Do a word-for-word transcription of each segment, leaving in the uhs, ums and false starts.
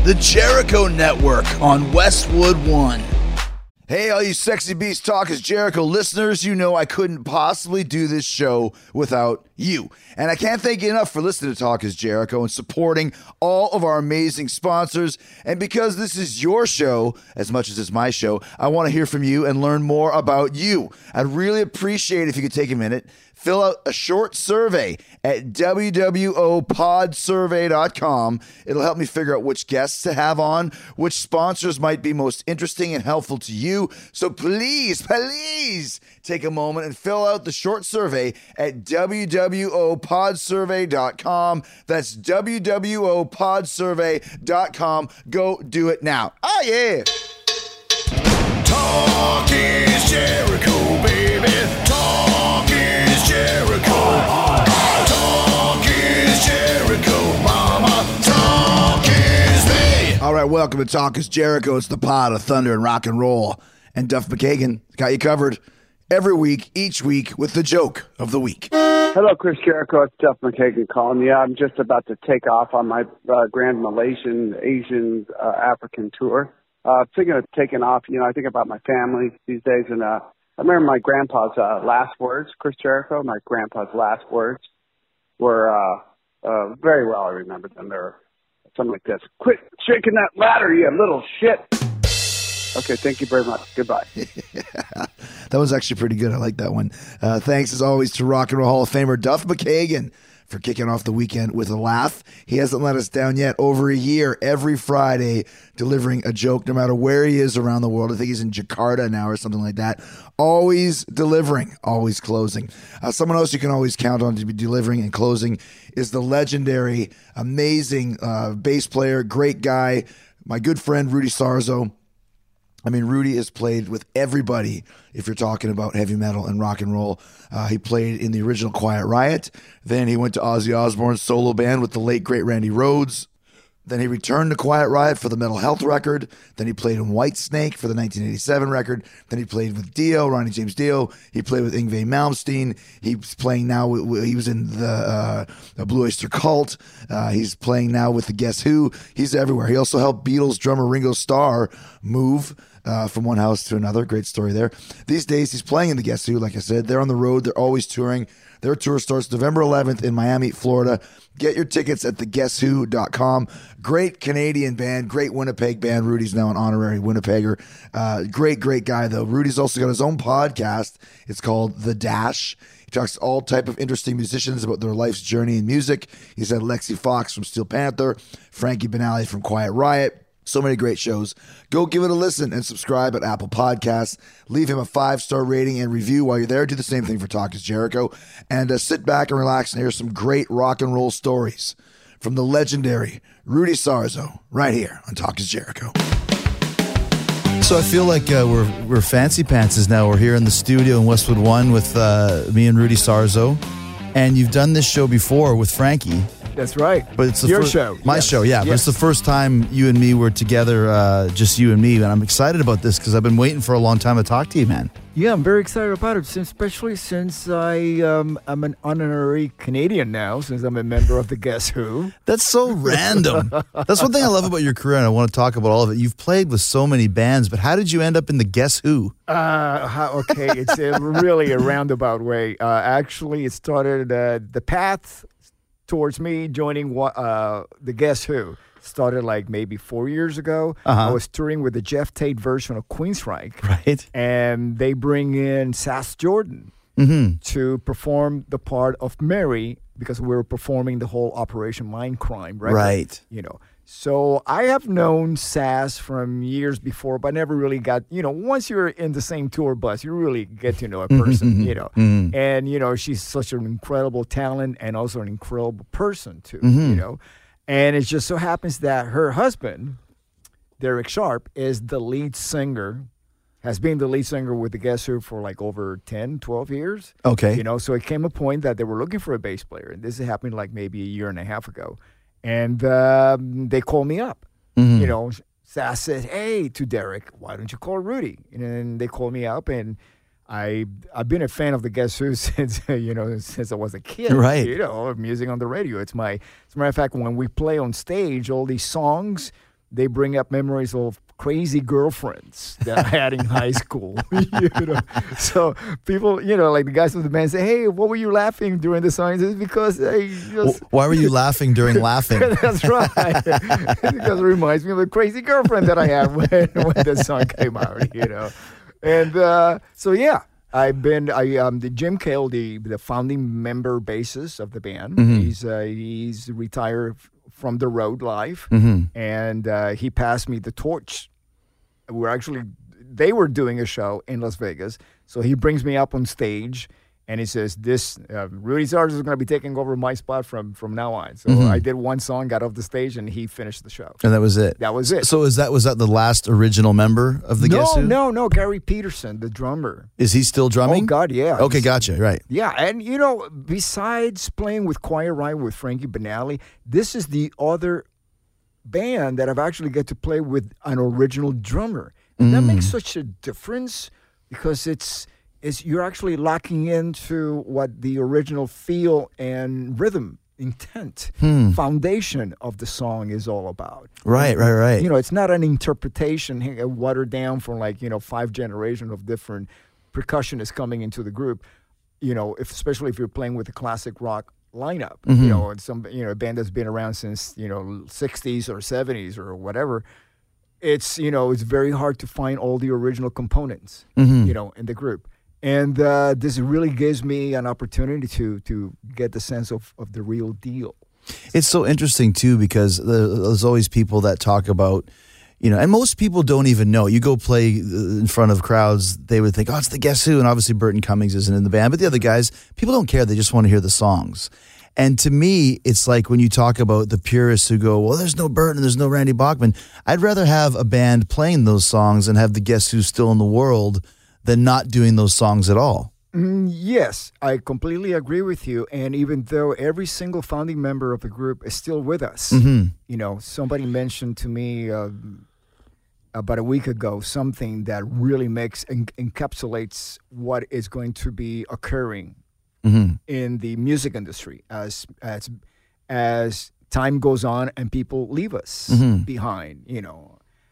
The Jericho Network on Westwood One. Hey, all you Sexy Beast Talk is Jericho listeners, you know I couldn't possibly do this show without you. And I can't thank you enough for listening to Talk is Jericho and supporting all of our amazing sponsors. And because this is your show, as much as it's my show, I want to hear from you and learn more about you. I'd really appreciate it if you could take a minute, fill out a short survey at w w o pod survey dot com. It'll help me figure out which guests to have on, which sponsors might be most interesting and helpful to you. So please, please take a moment and fill out the short survey at w w o pod survey dot com. That's w w o pod survey dot com. Go do it now. Oh, yeah. Talk is Jericho, baby. Talk is Jericho. Talk is Jericho, mama. Talk is me. All right, welcome to Talk is Jericho. It's the pod of thunder and rock and roll. And Duff McKagan got you covered every week, each week, with the joke of the week. Hello, Chris Jericho. It's Duff McKagan calling you. I'm just about to take off on my uh, Grand Malaysian Asian uh, African tour. Uh, thinking of taking off, you know, I think about my family these days. And uh, I remember my grandpa's uh, last words, Chris Jericho, my grandpa's last words were uh, uh, very well I remember them. They were something like this: "Quit shaking that ladder, you little shit." Okay, thank you very much. Goodbye. That was actually pretty good. I like that one. Uh, thanks, as always, to Rock and Roll Hall of Famer Duff McKagan for kicking off the weekend with a laugh. He hasn't let us down yet. Over a year, every Friday, delivering a joke, no matter where he is around the world. I think he's in Jakarta now or something like that. Always delivering, always closing. Uh, someone else you can always count on to be delivering and closing is the legendary, amazing uh, bass player, great guy, my good friend Rudy Sarzo. I mean, Rudy has played with everybody if you're talking about heavy metal and rock and roll. Uh, he played in the original Quiet Riot. Then he went to Ozzy Osbourne's solo band with the late, great Randy Rhoads. Then he returned to Quiet Riot for the Mental Health record. Then he played in Whitesnake for the nineteen eighty-seven record. Then he played with Dio, Ronnie James Dio. He played with Yngwie Malmsteen. He's playing now, with, he was in the uh, Blue Oyster Cult. Uh, he's playing now with the Guess Who. He's everywhere. He also helped Beatles drummer Ringo Starr move Uh, from one house to another. Great story there. These days, he's playing in the Guess Who, like I said. They're on the road. They're always touring. Their tour starts November eleventh in Miami, Florida. Get your tickets at the guess who dot com. Great Canadian band, great Winnipeg band. Rudy's now an honorary Winnipegger. Uh, great, great guy, though. Rudy's also got his own podcast. It's called The Dash. He talks to all type of interesting musicians about their life's journey in music. He's had Lexi Fox from Steel Panther, Frankie Banali from Quiet Riot. So many great shows. Go give it a listen and subscribe at Apple Podcasts. Leave him a five-star rating and review while you're there. Do the same thing for Talk is Jericho. And uh, sit back and relax and hear some great rock and roll stories from the legendary Rudy Sarzo right here on Talk is Jericho. So I feel like uh, we're we're fancy pantses now. We're here in the studio in Westwood One with uh, me and Rudy Sarzo. And you've done this show before with Frankie. That's right. But it's the Your fir- show. My Yes. show, yeah. Yes. But it's the first time you and me were together, uh, just you and me. And I'm excited about this because I've been waiting for a long time to talk to you, man. Yeah, I'm very excited about it, since, especially since I, um, I'm an honorary Canadian now, since I'm a member of the Guess Who. That's so random. That's one thing I love about your career, and I want to talk about all of it. You've played with so many bands, but how did you end up in the Guess Who? Uh, how, okay, it's a, really a roundabout way. Uh, actually, it started, uh, the path towards me joining uh, the Guess Who started like maybe four years ago. Uh-huh. I was touring with the Jeff Tate version of Queensryche. Right. And they bring in Sass Jordan Mm-hmm. to perform the part of Mary, because we were performing the whole Operation Mindcrime record. Right. You know. So I have known Sass from years before, but never really got, you know, once you're in the same tour bus, you really get to know a person, you know. Mm-hmm. And, you know, she's such an incredible talent and also an incredible person, too, Mm-hmm. you know. And it just so happens that her husband, Derek Sharp, is the lead singer, has been the lead singer with the Guess Who for like over ten, twelve years. Okay. You know, so it came a point that they were looking for a bass player. And this happened like maybe a year and a half ago. And um, they called me up. Mm-hmm. You know, Sass said, hey, to Derek, why don't you call Rudy? And then they called me up, and I, I've been a fan of the Guess Who since, you know, since I was a kid. Right. You know, music on the radio. It's my, as a matter of fact, when we play on stage, all these songs, they bring up memories of crazy girlfriends that I had in high school. you know? So people, you know, like the guys from the band say, hey, what were you laughing during the song? It's because I just... Why were you laughing during laughing? That's right. Because it reminds me of a crazy girlfriend that I had when, when the song came out, you know. And uh, so, yeah. I've been I um the Jim Cale, the the founding member bassist of the band. Mm-hmm. He's uh, he's retired f- from the road life, mm-hmm. and uh, he passed me the torch. We're actually they were doing a show in Las Vegas, so he brings me up on stage. And he says, "This uh, Rudy Sarzo is going to be taking over my spot from from now on." So mm-hmm. I did one song, got off the stage, and he finished the show. And that was it. That was it. So is that was that the last original member of the no, Guess Who? No, no, Gary Peterson, the drummer. Is he still drumming? Oh God, yeah. Okay, gotcha. Right. Yeah, and you know, besides playing with Quiet Riot with Frankie Banali, this is the other band that I've actually get to play with an original drummer, and mm. that makes such a difference because it's. is you're actually locking into what the original feel and rhythm, intent, hmm. foundation of the song is all about. Right, right, right. You know, it's not an interpretation watered down from like, you know, five generations of different percussionists coming into the group. You know, if, especially if you're playing with a classic rock lineup, mm-hmm. you know, and some, you know, a band that's been around since, you know, sixties or seventies or whatever. It's, you know, it's very hard to find all the original components, mm-hmm. you know, in the group. And uh, this really gives me an opportunity to to get the sense of, of the real deal. It's so interesting, too, because there's always people that talk about, you know, and most people don't even know. You go play in front of crowds, they would think, oh, it's the Guess Who. And obviously Burton Cummings isn't in the band. But the other guys, people don't care. They just want to hear the songs. And to me, it's like when you talk about the purists who go, well, there's no Burton, there's no Randy Bachman. I'd rather have a band playing those songs and have the Guess Who still in the world than not doing those songs at all. Mm, yes, I completely agree with you. And even though every single founding member of the group is still with us, mm-hmm. you know, somebody mentioned to me uh, about a week ago something that really makes en- encapsulates what is going to be occurring mm-hmm. in the music industry as as as time goes on and people leave us mm-hmm. behind, you know.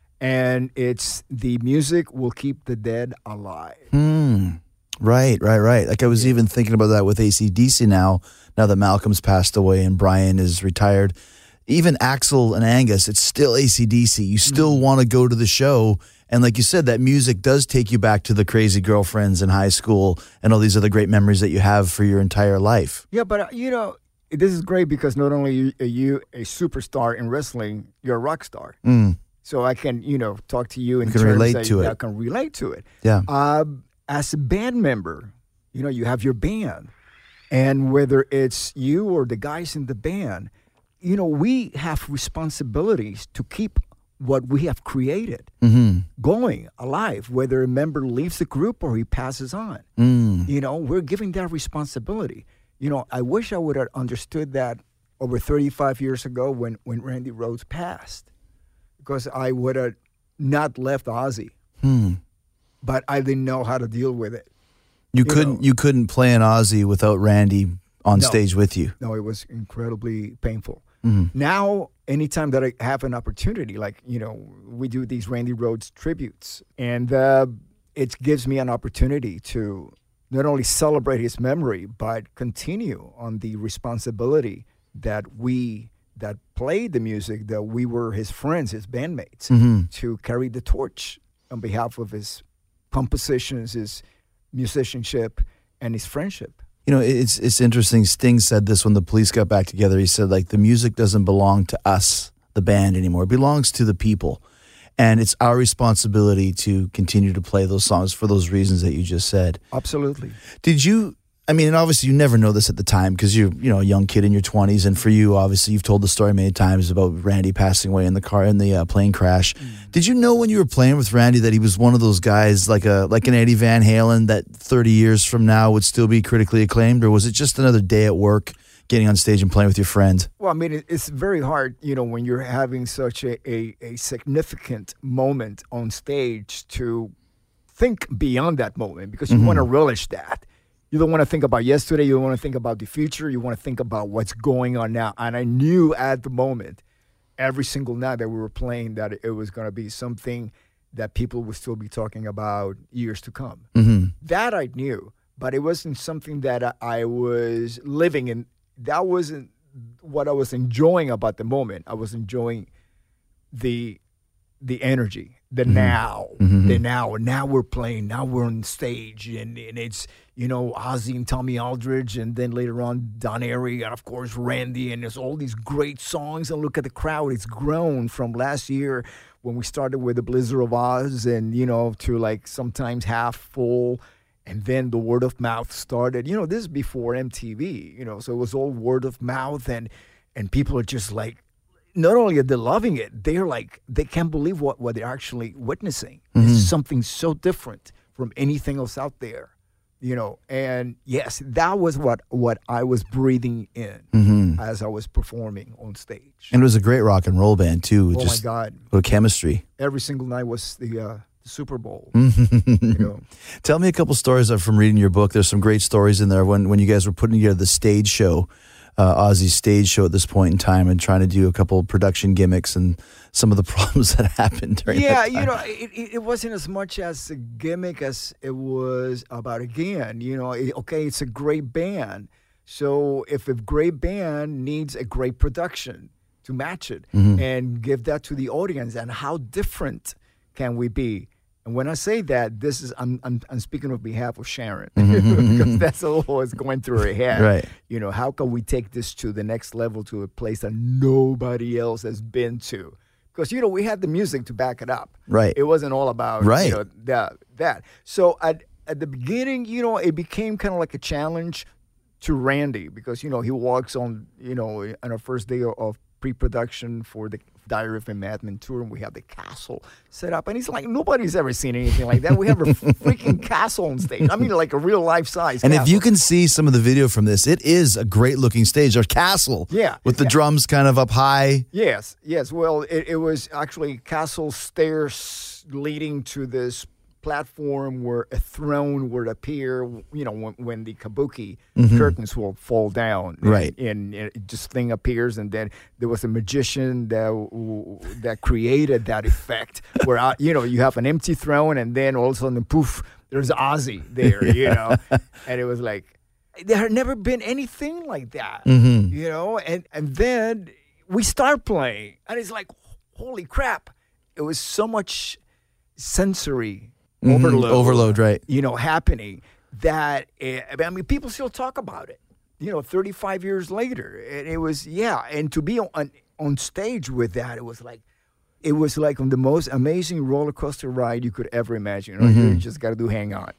And it's the music will keep the dead alive. Hmm. Right, right, right. Like I was yeah. even thinking about that with A C D C now, now that Malcolm's passed away and Brian is retired. Even Axl and Angus, it's still A C D C. You still mm-hmm. want to go to the show. And like you said, that music does take you back to the crazy girlfriends in high school and all these other great memories that you have for your entire life. Yeah, but, uh, you know, this is great because not only are you a superstar in wrestling, you're a rock star. Mm. So I can, you know, talk to you in can terms relate that to it. I can relate to it. Yeah. Uh, as a band member, you know, you have your band. And whether it's you or the guys in the band, you know, we have responsibilities to keep what we have created mm-hmm. going, alive, whether a member leaves the group or he passes on. Mm. You know, we're giving that responsibility. You know, I wish I would have understood that over thirty-five years ago when, when Randy Rhoads passed. Because I would have not left Ozzy, hmm. but I didn't know how to deal with it. You, you couldn't. Know. You couldn't play an Ozzy without Randy on no. stage with you. No, it was incredibly painful. Mm-hmm. Now, anytime that I have an opportunity, like you know, we do these Randy Rhoads tributes, and uh, it gives me an opportunity to not only celebrate his memory, but continue on the responsibility that we. that played the music, that we were his friends, his bandmates, mm-hmm. to carry the torch on behalf of his compositions, his musicianship, and his friendship. You know, it's it's interesting. Sting said this when the Police got back together. He said, like, the music doesn't belong to us, the band, anymore. It belongs to the people. And it's our responsibility to continue to play those songs for those reasons that you just said. Absolutely. Did you... I mean, and obviously you never know this at the time because you're, you know, a young kid in your twenties. And for you, obviously, you've told the story many times about Randy passing away in the car, in the uh, plane crash. Mm. Did you know when you were playing with Randy that he was one of those guys, like a like an Eddie Van Halen, that thirty years from now would still be critically acclaimed? Or was it just another day at work, getting on stage and playing with your friend? Well, I mean, it's very hard, you know, when you're having such a, a, a significant moment on stage to think beyond that moment because you mm-hmm. want to relish that. You don't want to think about yesterday. You don't want to think about the future. You want to think about what's going on now. And I knew at the moment every single night that we were playing, that it was going to be something that people would still be talking about years to come. Mm-hmm. That I knew, but it wasn't something that I, I was living in. That wasn't what I was enjoying about the moment. I was enjoying the the energy, the Mm-hmm. now, Mhm. the now. And now we're playing, now we're on stage, and, and it's, you know, Ozzy and Tommy Aldridge, and then later on Don Airy, and of course Randy, and there's all these great songs. And look at the crowd. It's grown from last year when we started with the Blizzard of Oz, and, you know, to like sometimes half full. And then the word of mouth started. You know, this is before M T V, you know, so it was all word of mouth, and and people are just like, not only are they loving it, they're like, they can't believe what, what they're actually witnessing. Mm-hmm. It's something so different from anything else out there, you know. And yes, that was what, what I was breathing in Mm-hmm. as I was performing on stage. And it was a great rock and roll band too. oh Just my God, what a chemistry. every single night was the, uh, the Super Bowl. Mm-hmm. You know. Tell me a couple stories from reading your book. There's some great stories in there when when you guys were putting together the stage show. Uh, Ozzy's stage show at this point in time, and trying to do a couple of production gimmicks and some of the problems that happened during Yeah, that time. you know, it, it it wasn't as much as a gimmick as it was about, again, you know, it, okay, it's a great band. So if a great band needs a great production to match it Mhm. and give that to the audience, and how different can we be? And when I say that, this is I'm I'm, I'm speaking on behalf of Sharon, because that's all what's going through her head. Right. You know, how can we take this to the next level, to a place that nobody else has been to? Because, you know, we had the music to back it up. Right. It wasn't all about Right. you know, that that. So at at the beginning, you know, it became kind of like a challenge to Randy, because, you know, he walks on, you know, on our first day of pre-production for the Diary of a Madman tour, and we have the castle set up, and he's like, nobody's ever seen anything like that. We have a freaking castle on stage. I mean, like a real life size. And castle. if you can see some of the video from this, it is a great looking stage. A castle. Yeah, With the yeah. drums kind of up high. Yes, yes. Well, it, it was actually castle stairs leading to this platform where a throne would appear, you know, when, when the kabuki curtains will fall down. And, Right. And, and it just thing appears, and then there was a magician that w- that created that effect where, uh, you know, you have an empty throne, and then all of a sudden, poof, there's Ozzy there, you know. And it was like, there had never been anything like that, Mhm. you know. And, and then we start playing, and it's like, holy crap. It was so much sensory Mhm. overload, Overload, right. you know, happening that, uh, I mean, people still talk about it, you know, thirty-five years later. And it was, yeah. And to be on, on stage with that, it was like, it was like the most amazing roller coaster ride you could ever imagine. You know, Mm-hmm. You just got to do hang on.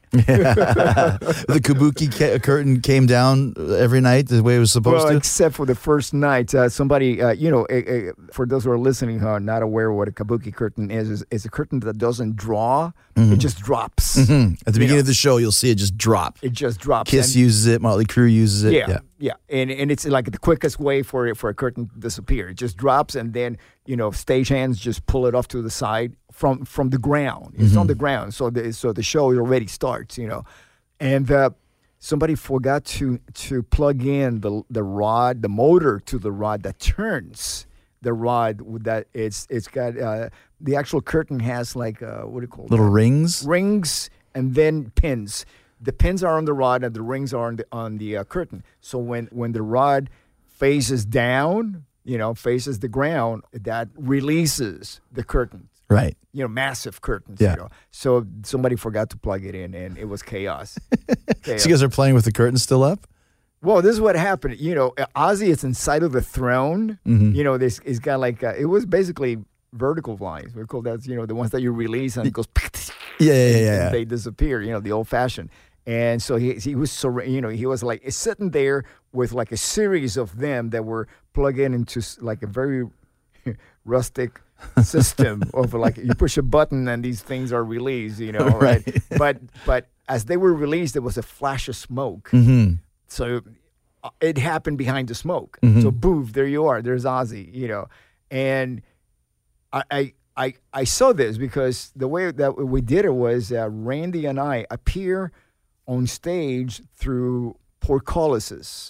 The kabuki ca- curtain came down every night the way it was supposed Well, to. except for the first night, uh, somebody, uh, you know, uh, uh, for those who are listening who are not aware of what a kabuki curtain is, is, is a curtain that doesn't draw, it just drops. Mhm. At the beginning know. of the show, you'll see it just drop. It just drops. Kiss And- uses it. Motley Crue uses it. Yeah, yeah, and and it's like the quickest way for it for a curtain to disappear. It just drops, and then, you know, stagehands just pull it off to the side from from the ground. It's on the ground, so the so the show already starts. You know, and uh, somebody forgot to to plug in the the rod, the motor to the rod that turns the rod with that. It's it's got uh, the actual curtain has like uh, what do you call it? Little rings. rings and then pins. The pins are on the rod, and the rings are on the on the uh, curtain. So when when the rod faces down, you know, faces the ground, that releases the curtain. Right. You know, massive curtains. Yeah. You know? So somebody forgot to plug it in, and it was chaos. chaos. So you guys are playing with the curtain still up? Well, this is what happened. You know, Ozzy is inside of the throne. Mhm. You know, this it's got like uh, it was basically vertical lines. We call that, you know, the ones that you release and it goes. Yeah, yeah, yeah. and yeah. they disappear, you know, the old fashioned. And so he he was, sur- you know, he was like sitting there with like a series of them that were plugged in into s- like a very rustic system of like you push a button and these things are released, you know, right? Right. But but as they were released, there was a flash of smoke. Mm-hmm. So uh, it happened behind the smoke. Mhm. So boof, there you are. There's Ozzy, you know, and I. I I, I saw this because the way that we did it was uh, Randy and I appear on stage through portcullises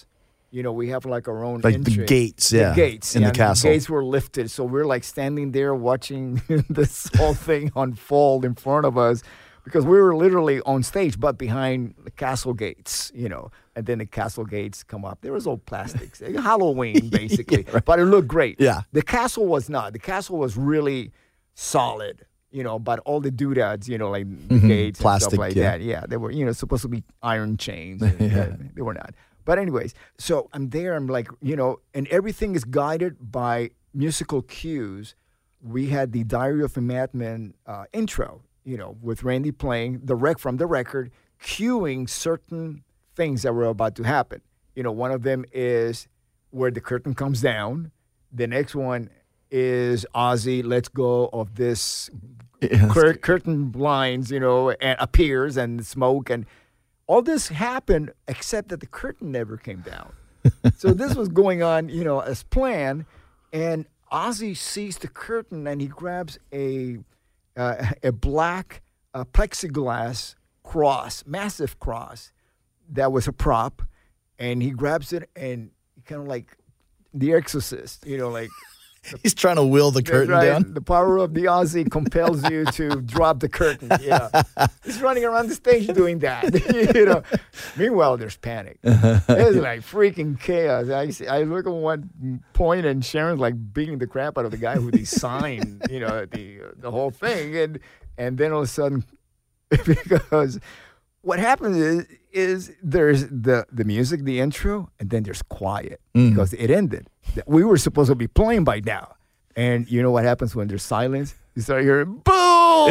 You know, we have like our own Like entry. the gates, yeah, The gates. in yeah, the castle. The gates were lifted. So we're like standing there watching this whole thing unfold in front of us because we were literally on stage, but behind the castle gates, you know. And then the castle gates come up. There was old plastics. Halloween, basically. Yeah, right. But it looked great. Yeah. The castle was not. The castle was really solid. You know, but all the doodads, you know, like the Mhm. gates and Plastic, stuff like yeah. that. Yeah, they were, you know, supposed to be iron chains. and, Yeah. uh, They were not. But anyways, so I'm there. I'm like, you know, and everything is guided by musical cues. We had the Diary of a Madman uh, intro, you know, with Randy playing the rec from the record, cueing certain things that were about to happen. You know, one of them is where the curtain comes down. The next one is Ozzy lets go of this Yes. cur- curtain blinds, you know, and appears and smoke and all this happened except that the curtain never came down. So this was going on, you know, as planned. And Ozzy sees the curtain and he grabs a uh, a black uh, plexiglass cross, massive cross that was a prop, and he grabs it and kind of like The Exorcist, you know, like. He's trying to will the curtain Right. down. The power of the Ozzy compels you to drop the curtain. Yeah, he's running around the stage doing that. you know. Meanwhile, there's panic. It's like freaking chaos. I see, I look at one point and Sharon's like beating the crap out of the guy who designed, you know, the the whole thing, and and then all of a sudden, because what happens is is there's the the music, the intro, and then there's quiet Mm. because it ended. We were supposed to be playing by now. And you know what happens when there's silence? You start hearing boom!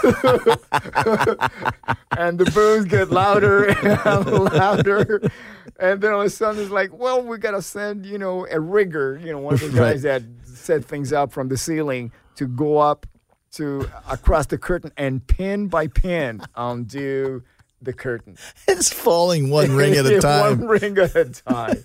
And the booms get louder and louder. And then all of a sudden it's like, well, we got to send, you know, a rigger, you know, one of the guys that set things up from the ceiling to go up to across the curtain and pin by pin undo the curtain. It's falling one ring at a time. One ring at a time.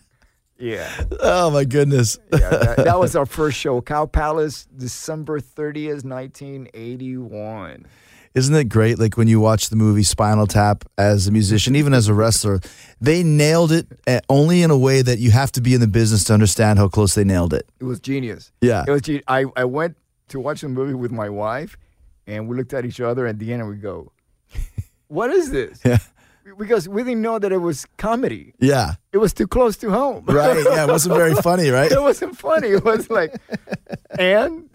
Yeah. Oh my goodness. Yeah, that, that was our first show, Cow Palace, December thirtieth, nineteen eighty-one. Isn't it great? Like when you watch the movie Spinal Tap as a musician, even as a wrestler, they nailed it uh, only in a way that you have to be in the business to understand how close they nailed it. It was genius. Yeah. It was. Ge- I, I went to watch the movie with my wife, and we looked at each other at the end and we go, what is this? Yeah. Because we didn't know that it was comedy. Yeah. It was too close to home. Right. Yeah. It wasn't very funny, right? It wasn't funny. It was like, and?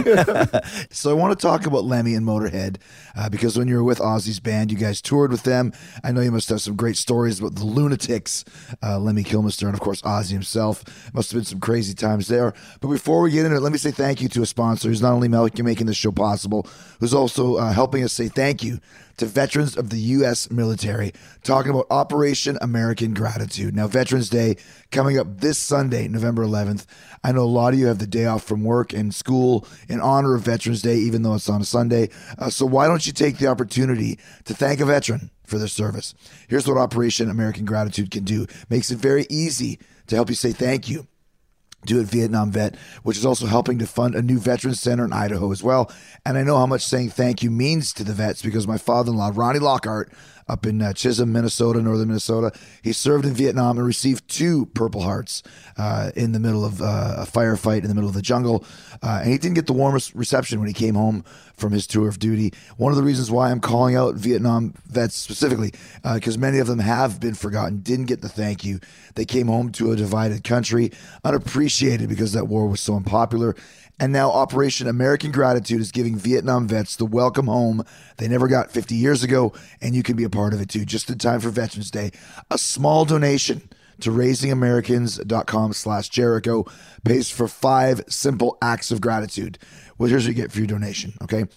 So I want to talk about Lemmy and Motorhead uh, because when you were with Ozzy's band, you guys toured with them. I know you must have some great stories about the Lunatics, uh, Lemmy Kilmister, and of course Ozzy himself. Must have been some crazy times there. But before we get into it, let me say thank you to a sponsor who's not only making this show possible, who's also uh, helping us say thank you to veterans of the U S military, talking about Operation American Gratitude. Now, Veterans Day coming up this Sunday, November eleventh. I know a lot of you have the day off from work and school in honor of Veterans Day, even though it's on a Sunday. Uh, so why don't you take the opportunity to thank a veteran for their service? Here's what Operation American Gratitude can do. Makes it very easy to help you say thank you to a Vietnam vet, which is also helping to fund a new veterans center in Idaho as well. And I know how much saying thank you means to the vets because my father-in-law, Ronnie Lockhart, up in uh, Chisholm, Minnesota, northern Minnesota, he served in Vietnam and received two Purple Hearts uh, in the middle of uh, a firefight in the middle of the jungle. Uh, and he didn't get the warmest reception when he came home from his tour of duty. One of the reasons why I'm calling out Vietnam vets specifically, because uh, many of them have been forgotten, didn't get the thank you. They came home to a divided country, unappreciated because that war was so unpopular. And now Operation American Gratitude is giving Vietnam vets the welcome home they never got fifty years ago, and you can be a part of it too, just in time for Veterans Day. A small donation to raisingamericans.com slash Jericho pays for five simple acts of gratitude. Well, here's what you get for your donation, okay?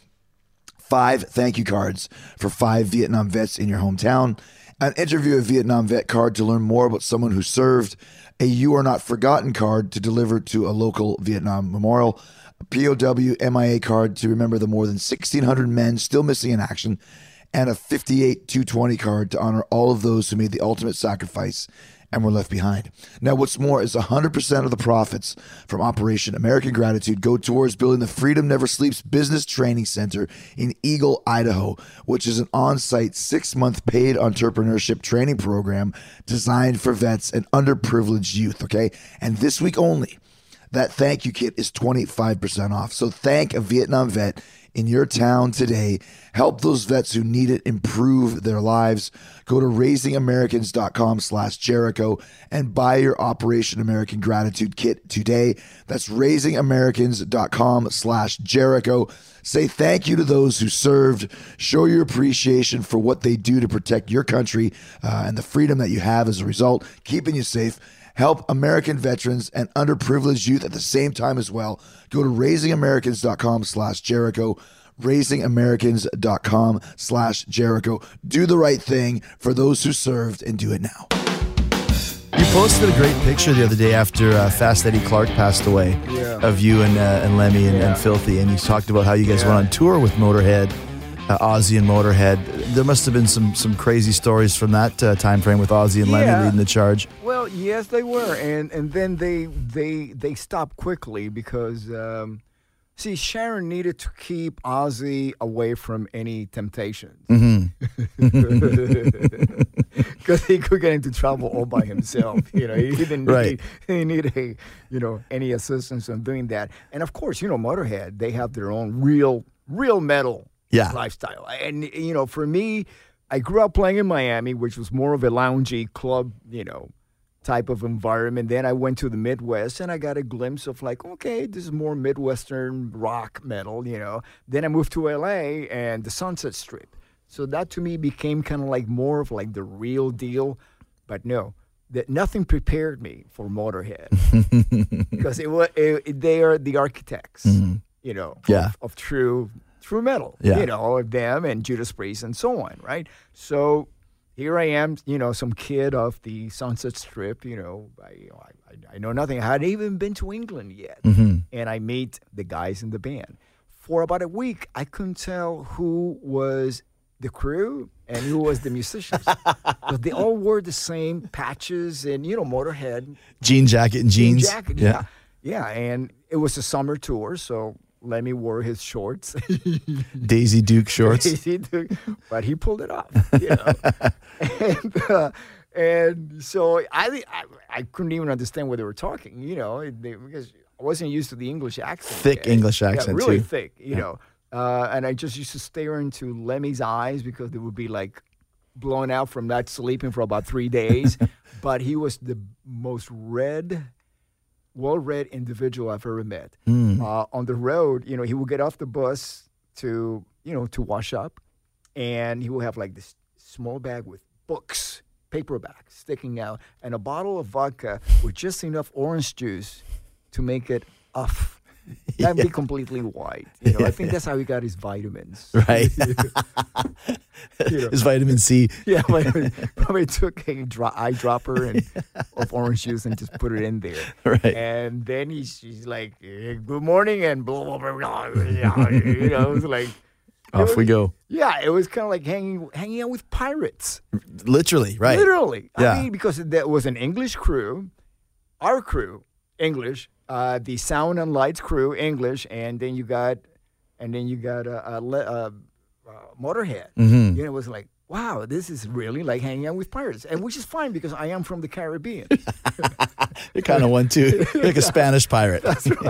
Five thank you cards for five Vietnam vets in your hometown, an interview a Vietnam vet card to learn more about someone who served, a You Are Not Forgotten card to deliver to a local Vietnam memorial, a P O W M I A card to remember the more than sixteen hundred men still missing in action, and a fifty-eight two twenty card to honor all of those who made the ultimate sacrifice and were left behind. Now, what's more is one hundred percent of the profits from Operation American Gratitude go towards building the Freedom Never Sleeps Business Training Center in Eagle, Idaho, which is an on-site six-month paid entrepreneurship training program designed for vets and underprivileged youth, okay? And this week only, that thank you kit is twenty-five percent off. So thank a Vietnam vet in your town today. Help those vets who need it improve their lives. Go to raisingamericans.com slash Jericho and buy your Operation American Gratitude kit today. That's raisingamericans.com slash Jericho. Say thank you to those who served. Show your appreciation for what they do to protect your country uh, and the freedom that you have as a result, keeping you safe. Help American veterans and underprivileged youth at the same time as well. Go to raisingamericans.com slash Jericho, raisingamericans.com slash Jericho. Do the right thing for those who served and do it now. You posted a great picture the other day after uh, Fast Eddie Clark passed away Yeah. of you and uh, and Lemmy and, Yeah. and Filthy, and you talked about how you guys Yeah. went on tour with Motorhead, uh, Ozzy and Motorhead. There must have been some some crazy stories from that uh, time frame with Ozzy and Lemmy Yeah. leading the charge. Well, yes, they were, and and then they they they stopped quickly because um, see, Sharon needed to keep Ozzy away from any temptations because he could get into trouble all by himself. You know, he didn't Right. need, he didn't need a, you know any assistance in doing that. And of course, you know, Motorhead, they have their own real real metal Yeah. lifestyle. And you know, for me, I grew up playing in Miami, which was more of a loungy club, you know, type of environment. Then I went to the Midwest and I got a glimpse of like, okay, this is more Midwestern rock metal, you know. Then I moved to L A and the Sunset Strip. So that to me became kind of like more of like the real deal. But no, that nothing prepared me for Motorhead because it was it, they are the architects, you know, Yeah. of, of true true metal, Yeah. you know, of them and Judas Priest and so on, right? So here I am, you know, some kid off the Sunset Strip, you know, I, you know, I, I know nothing. I hadn't even been to England yet. And I meet the guys in the band. For about a week, I couldn't tell who was the crew and who was the musicians. But they all wore the same patches and, you know, Motorhead. Jean jacket and jean jeans. jacket, yeah. Yeah, and it was a summer tour, so Lemmy wore his shorts. Daisy Duke shorts. He did, but he pulled it off, you know. and, uh, and so I, I I couldn't even understand what they were talking, you know, they, because I wasn't used to the English accent. Thick Yeah, English yeah, accent, really too. thick, you know. Uh, and I just used to stare into Lemmy's eyes because they would be like blown out from not sleeping for about three days. But he was the most read, well-read individual I've ever met. Uh, on the road, you know, he would get off the bus to, you know, to wash up, and he would have like this small bag with books, paperback sticking out, and a bottle of vodka with just enough orange juice to make it off. That'd be completely white. You know, I think that's how he got his vitamins. Right. You know. His vitamin C. Yeah, like, probably took a dro- eyedropper and of orange juice and just put it in there. Right. And then he's, he's like, eh, "Good morning," and blah blah blah. blah you know, it was like it Off was- we go. Yeah, it was kind of like hanging hanging out with pirates. Literally, right. Literally. Yeah. I mean, because there was an English crew, our crew, English, uh, the sound and lights crew, English, and then you got, and then you got a, uh, uh, uh, uh, Motorhead. Mhm. You know, it was like, wow, this is really like hanging out with pirates, and which is fine because I am from the Caribbean. You're kind of one too. You're like a Spanish pirate.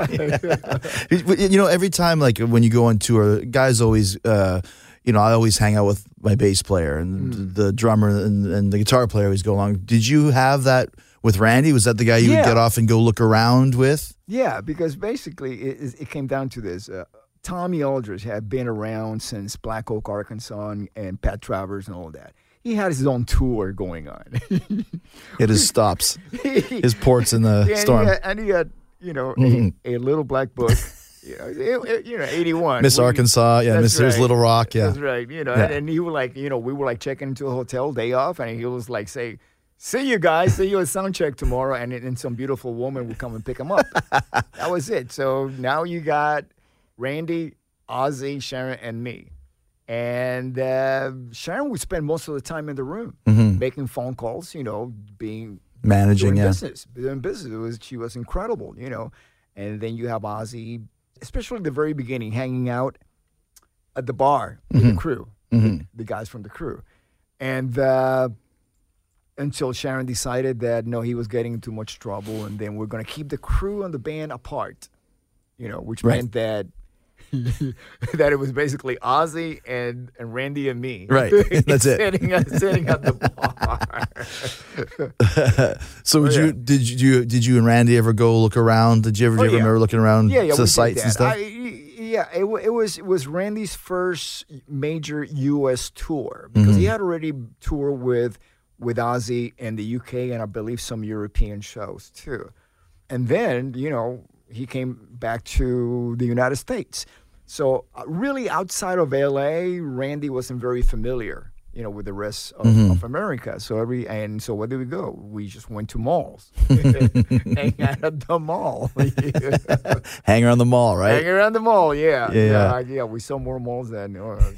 You know, every time, like when you go on tour, guys always, uh, you know, I always hang out with my bass player and Mm. the drummer and, and the guitar player always go along. Did you have that with Randy? Was that the guy you Yeah. would get off and go look around with? Yeah, because basically it, it came down to this. Uh, Tommy Aldridge had been around since Black Oak, Arkansas, and, and Pat Travers and all that. He had his own tour going on. It his stops, his ports in the and storm. He had, and he had, you know, Mhm. a, a little black book. You know, it- it- you know, eighty-one. Miss We- Arkansas, yeah, That's Miss There's right. Little Rock, yeah. That's right. You know, Yeah. and, and he was like, you know, we were like checking into a hotel day off, and he was like, say, "See you guys, see you at sound check tomorrow," and then some beautiful woman would come and pick him up. That was it. So now you got Randy, Ozzy, Sharon, and me. And uh, Sharon would spend most of the time in the room Mhm. making phone calls, you know, being Managing, doing yeah. business, doing business. It was she was incredible, you know. And then you have Ozzy, especially at the very beginning, hanging out at the bar with Mm-hmm. the crew, the, the guys from the crew, and uh, until Sharon decided that no, he was getting in too much trouble, and then we're gonna keep the crew and the band apart, you know, which Right. meant that. that it was basically Ozzy and, and Randy and me. Right. That's it. sitting, at- sitting at the bar. So would Oh, yeah. you did you did you and Randy ever go look around? Did you ever, Oh, do you ever yeah. remember looking around yeah, yeah, to we the did sites and that. stuff? I, yeah, it, wa- it was it was Randy's first major U S tour because Mm-hmm. he had already toured with with Ozzy in the U K and I believe some European shows too. And then, you know, he came back to the United States. So uh, really outside of L A, Randy wasn't very familiar, you know, with the rest of, Mm-hmm. of America. So every and so where did we go? We just went to malls, hang out at the mall, Hang around the mall, right? hang around the mall. Yeah, Yeah, yeah. yeah, yeah. We saw more malls than, uh,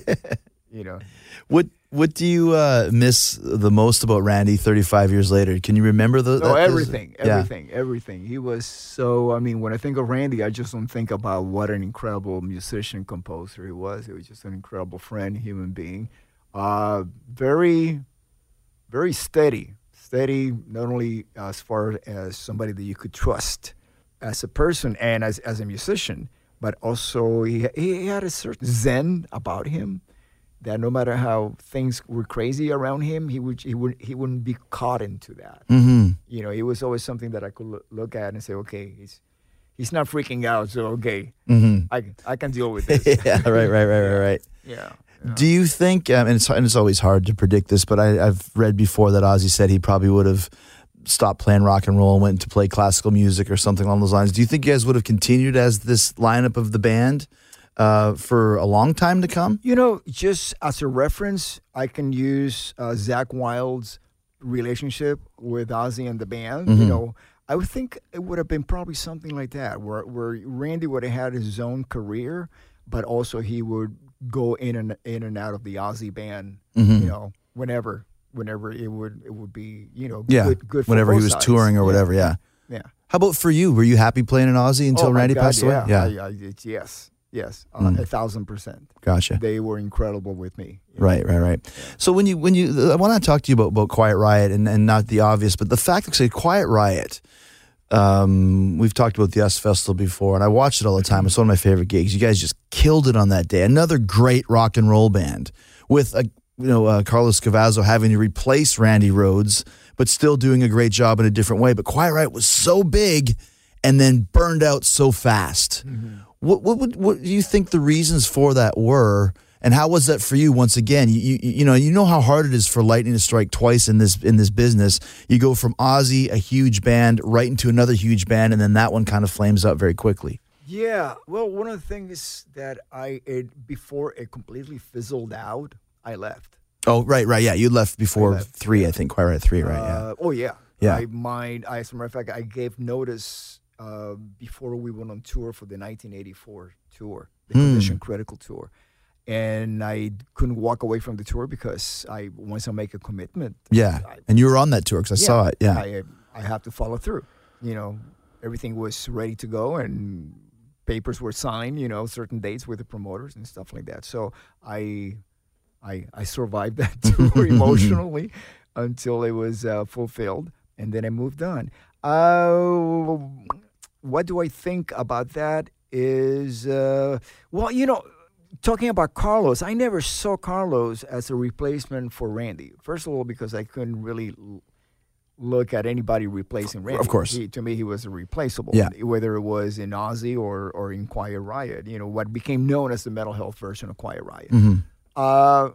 you know. What what do you uh, miss the most about Randy thirty-five years later? Can you remember the No, that- everything, yeah. everything, everything. He was so. I mean, when I think of Randy, I just don't think about what an incredible musician, composer he was. He was just an incredible friend, human being. Uh, very, very steady, steady. Not only as far as somebody that you could trust as a person and as as a musician, but also he he had a certain zen about him. That no matter how things were crazy around him, he would he would he wouldn't be caught into that. Mm-hmm. You know, it was always something that I could loo- look at and say, okay, he's he's not freaking out, so okay, Mm-hmm. I I can deal with this. yeah, right, right, right, right, right. yeah. Do you think, um, and, it's, and it's always hard to predict this, but I, I've read before that Ozzy said he probably would have stopped playing rock and roll and went to play classical music or something along those lines. Do you think you guys would have continued as this lineup of the band uh, for a long time to come? You know, just as a reference, I can use uh, Zach Wilde's relationship with Ozzy and the band. You know, I would think it would have been probably something like that, where where Randy would have had his own career, but also he would go in and in and out of the Ozzy band. You know, whenever whenever it would it would be you know Yeah, good, good for whenever he both was sides. touring or Yeah, whatever, yeah. Yeah. How about for you? Were you happy playing in Ozzy until Oh, my Randy God, passed away? yeah. I, I, it's, yes, yes, uh, a thousand percent. Gotcha. They were incredible with me. you know. Right, right, right. So when you when you I want to talk to you about, about Quiet Riot and, and not the obvious, but the fact that say Quiet Riot. Um, we've talked about the U S Festival before, and I watched it all the time. It's one of my favorite gigs. You guys just killed it on that day. Another great rock and roll band with a you know uh, Carlos Cavazo having to replace Randy Rhoads, but still doing a great job in a different way. But Quiet Riot was so big and then burned out so fast. What what would what do you think the reasons for that were? And how was that for you? Once again, you, you you know you know how hard it is for lightning to strike twice in this in this business. You go from Ozzy, a huge band, right into another huge band, and then that one kind of flames out very quickly. Yeah, well, one of the things that I it before it completely fizzled out, I left. Oh, right, right, yeah. You left before left, three, I think. Quiet Riot three, right? Yeah. Uh, oh yeah, Yeah. I mind. I, as a matter of fact, I gave notice uh, before we went on tour for the nineteen eighty-four tour, the Hmm. Condition Critical tour, and I couldn't walk away from the tour because I once I make a commitment, Yeah, I- and you were on that tour because I saw it. Yeah, I I have to follow through. You know, everything was ready to go and papers were signed. You know, certain dates with the promoters and stuff like that. So I I I survived that tour emotionally until it was uh, fulfilled, and then I moved on. Uh, what do I think about that? Is uh, well, you know. Talking about Carlos, I never saw Carlos as a replacement for Randy. First of all, because I couldn't really l- look at anybody replacing Randy. Of course. He, to me, he was irreplaceable. Yeah. Whether it was in Ozzy or, or in Quiet Riot, you know, what became known as the mental health version of Quiet Riot. Mm-hmm. Uh,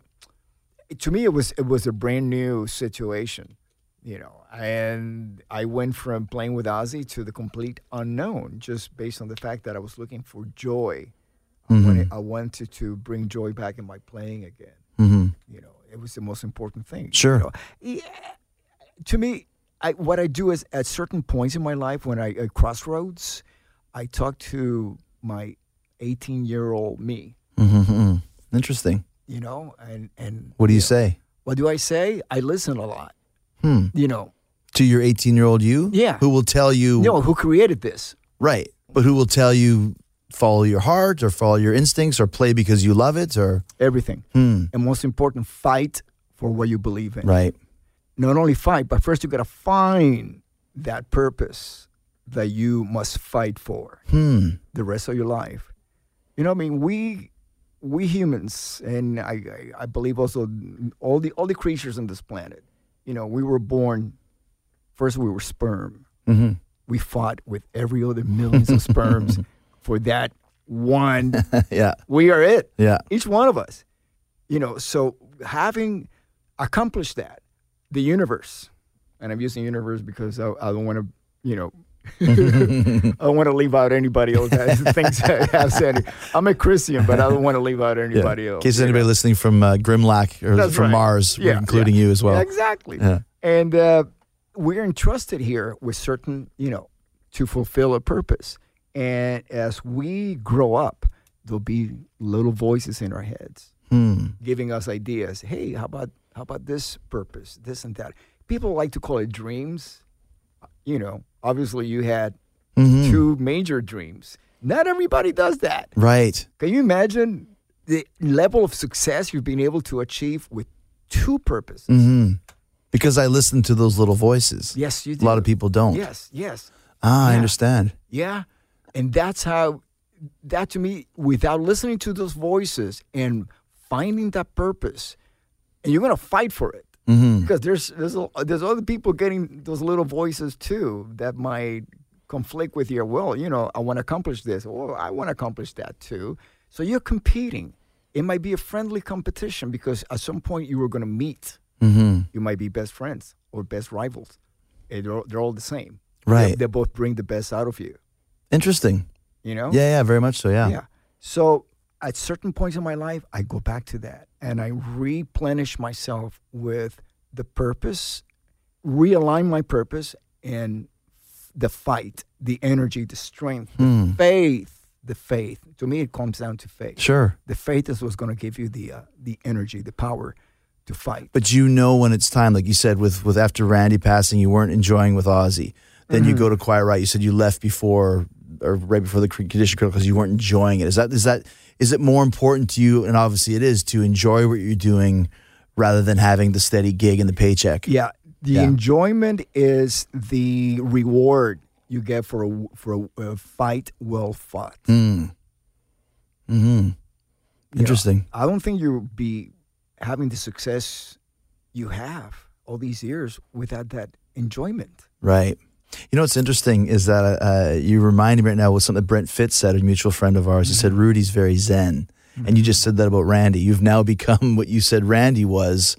to me, it was it was a brand new situation, you know, and I went from playing with Ozzy to the complete unknown, just based on the fact that I was looking for joy. I wanted, I wanted to bring joy back in my playing again. Mm-hmm. You know, it was the most important thing. Sure. You know. Yeah, to me, I, what I do is at certain points in my life, when I at crossroads, I talk to my eighteen-year-old me. Mm-hmm. Interesting. You know, and and What do you know, say? What do I say? I listen a lot. Hmm. You know, To your eighteen-year-old you? Yeah. Who will tell you... No, who created this? Right. But who will tell you follow your heart or follow your instincts or play because you love it or... Everything. Hmm. And most important, fight for what you believe in. Right. Not only fight, but first you got to find that purpose that you must fight for Hmm. the rest of your life. You know, I mean, we we humans, and I, I, I believe also all the all the creatures on this planet, you know, we were born, first we were sperm. Mm-hmm. We fought with every other millions of sperms for that one. Yeah. We are it. Yeah. Each one of us. You know, so having accomplished that, the universe, and I'm using universe because I, I don't want to, you know, I don't want to leave out anybody else that thinks I have said it. I'm a Christian, but I don't want to leave out anybody Yeah. else. In case you anybody know? listening from uh, Grimlock or That's from right. Mars, we're Yeah, including yeah. you as well. Yeah, exactly. Yeah. And uh, we're entrusted here with certain, you know, to fulfill a purpose. And as we grow up, there'll be little voices in our heads Hmm. giving us ideas. Hey, how about how about this purpose, this and that? People like to call it dreams. You know, obviously you had Mhm. two major dreams. Not everybody does that. Right. Can you imagine the level of success you've been able to achieve with two purposes? Hmm. Because I listen to those little voices. Yes, you do. A lot of people don't. Yes, yes. Ah, I Yeah. understand. Yeah. And that's how, that to me, without listening to those voices and finding that purpose, and you're going to fight for it. Hmm. Because there's, there's, a- there's other people getting those little voices too that might conflict with your, well, you know, I want to accomplish this, or I want to accomplish that too. So you're competing. It might be a friendly competition because at some point you were going to meet. Hmm. You might be best friends or best rivals. And They're, all- they're all the same. Right. They, they both bring the best out of you, Interesting. you know? Yeah, yeah, very much so, yeah. Yeah. So at certain points in my life, I go back to that and I replenish myself with the purpose, realign my purpose and the fight, the energy, the strength, Hmm. the faith, the faith. To me, it comes down to faith. Sure. The faith is what's going to give you the uh, the energy, the power to fight. But you know when it's time, like you said, with, with after Randy passing, you weren't enjoying with Ozzy. Then Mm-hmm. you go to Quiet Riot. You said you left before or right before the Condition Critical because you weren't enjoying it. Is that is that is it more important to you? And obviously it is to enjoy what you're doing rather than having the steady gig and the paycheck. Yeah, the Yeah. enjoyment is the reward you get for a for a, a fight well fought. Mm. Hmm. You Interesting. know, I don't think you'll be having the success you have all these years without that enjoyment. Right. You know what's interesting is that uh, you reminded me right now with something that Brent Fitz said, a mutual friend of ours. He said Rudy's very zen, and you just said that about Randy. You've now become what you said Randy was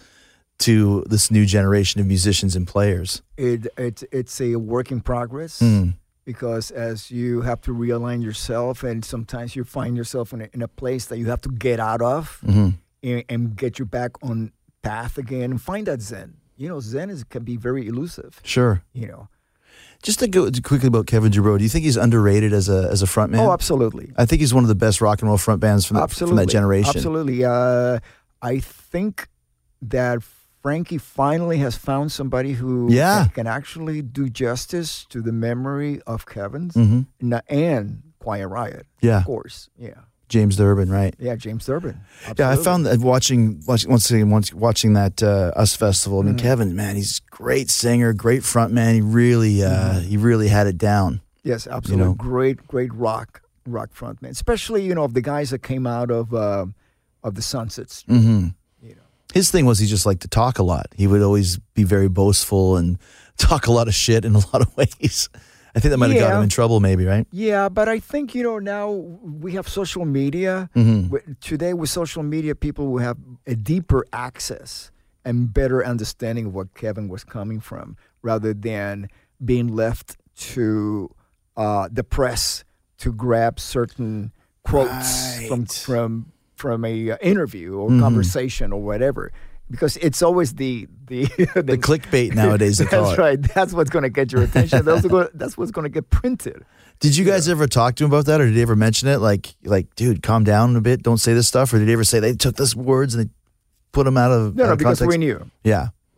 to this new generation of musicians and players. It, it it's a work in progress Mm. because as you have to realign yourself, and sometimes you find yourself in a, in a place that you have to get out of Mhm. and, and get you back on path again and find that zen. You know, zen is can be very elusive. Sure. You know. Just to go quickly about Kevin Giroux, do you think he's underrated as a as a frontman? Oh, absolutely. I think he's one of the best rock and roll front bands from, the, from Absolutely. that generation. Absolutely. Uh, I think that Frankie finally has found somebody who Yeah. can, can actually do justice to the memory of Kevin's Mhm. and, and Quiet Riot. Yeah. Of course. Yeah. James Durbin, right? Yeah, James Durbin. Yeah, I Absolutely. found that watching, watching once again, once watching that uh, Us Festival. I mean, Mm-hmm. Kevin, man, he's a great singer, great front man. He really, uh, Mm-hmm. he really had it down. Yes, absolutely. know. Great, great rock rock frontman. Especially, you know, of the guys that came out of uh, of the Sunsets. Hmm. You know. His thing was he just liked to talk a lot. He would always be very boastful and talk a lot of shit in a lot of ways. I think that might have got Yeah. him in trouble, maybe, right? Yeah, but I think, you know, now we have social media. Mhm. Wi- Today, with social media, people will have a deeper access and better understanding of what Kevin was coming from rather than being left to uh, the press to grab certain quotes from, Right. from, from a uh, interview or Mhm. conversation or whatever. Because it's always the the, The clickbait nowadays, they call That's it. right. That's what's going to get your attention. That's, go- that's what's going to get printed. Did you guys ever talk to him about that, or did he ever mention it? Like, like, dude, calm down a bit. Don't say this stuff. Or did he ever say they took these words and they put them out of No, out no, of because context? we knew. Yeah.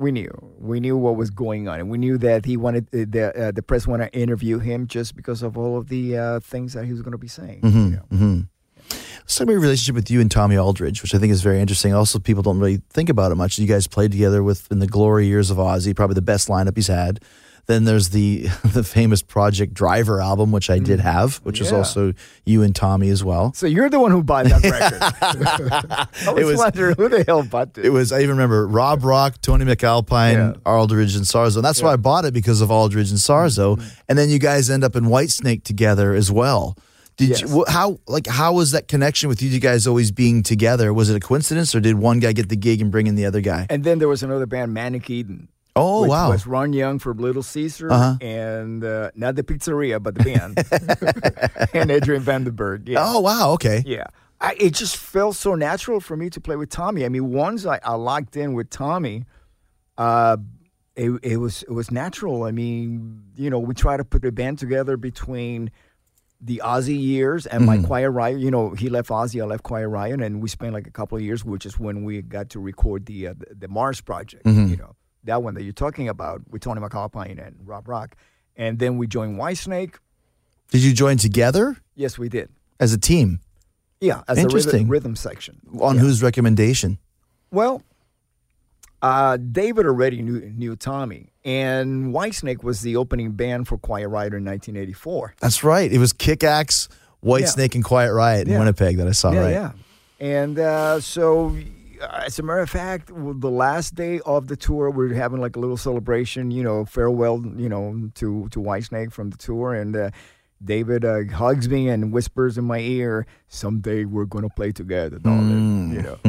We knew. We knew what was going on, and we knew that he wanted uh, the uh, the press wanted to interview him just because of all of the uh, things that he was going to be saying. Mm-hmm, you know? mm-hmm. Let's talk about your relationship with you and Tommy Aldridge, which I think is very interesting. Also, people don't really think about it much. You guys played together with in the glory years of Ozzy, probably the best lineup he's had. Then there's the the famous Project Driver album, which I did have, which was Yeah. also you and Tommy as well. So you're the one who bought that record. I was, It was- wondering who the hell bought it. It was, I even remember Rob Rock, Tony McAlpine, Yeah. Aldridge, and Sarzo. And that's why I bought it, because of Aldridge and Sarzo. And then you guys end up in Whitesnake together as well. Did Yes. you, wh- how like how was that connection with you two guys always being together? Was it a coincidence, or did one guy get the gig and bring in the other guy? And then there was another band, Manic Eden. Oh which wow! was Ron Young from Little Caesar, Uh-huh. and uh, not the pizzeria, but the band, and Adrian Vandenberg. Yeah. Oh wow! Okay. Yeah. I, it just felt so natural for me to play with Tommy. I mean, once I, I locked in with Tommy, uh, it, it was it was natural. I mean, you know, we try to put the band together between the Ozzy years and my Quiet Riot. You know, he left Ozzy, I left Quiet Riot, and we spent like a couple of years, which is when we got to record the uh, the, the Mars project. You know, that one that you're talking about with Tony McAlpine and Rob Rock, and then we joined Whitesnake. Did you join together Yes, we did. as a team? Yeah, as a Interesting. rhythm, rhythm section. On whose recommendation? Well, uh, David already knew, knew Tommy, and Whitesnake was the opening band for Quiet Riot in nineteen eighty-four. That's right. It was Kick Axe, White Yeah. Snake, and Quiet Riot in Yeah. Winnipeg that I saw. yeah, right. yeah. And uh, so, uh, as a matter of fact, w- the last day of the tour, we were having like a little celebration, you know, farewell, you know, to to Whitesnake from the tour, and uh, David uh, hugs me and whispers in my ear, "Someday we're gonna play together, darling." You know,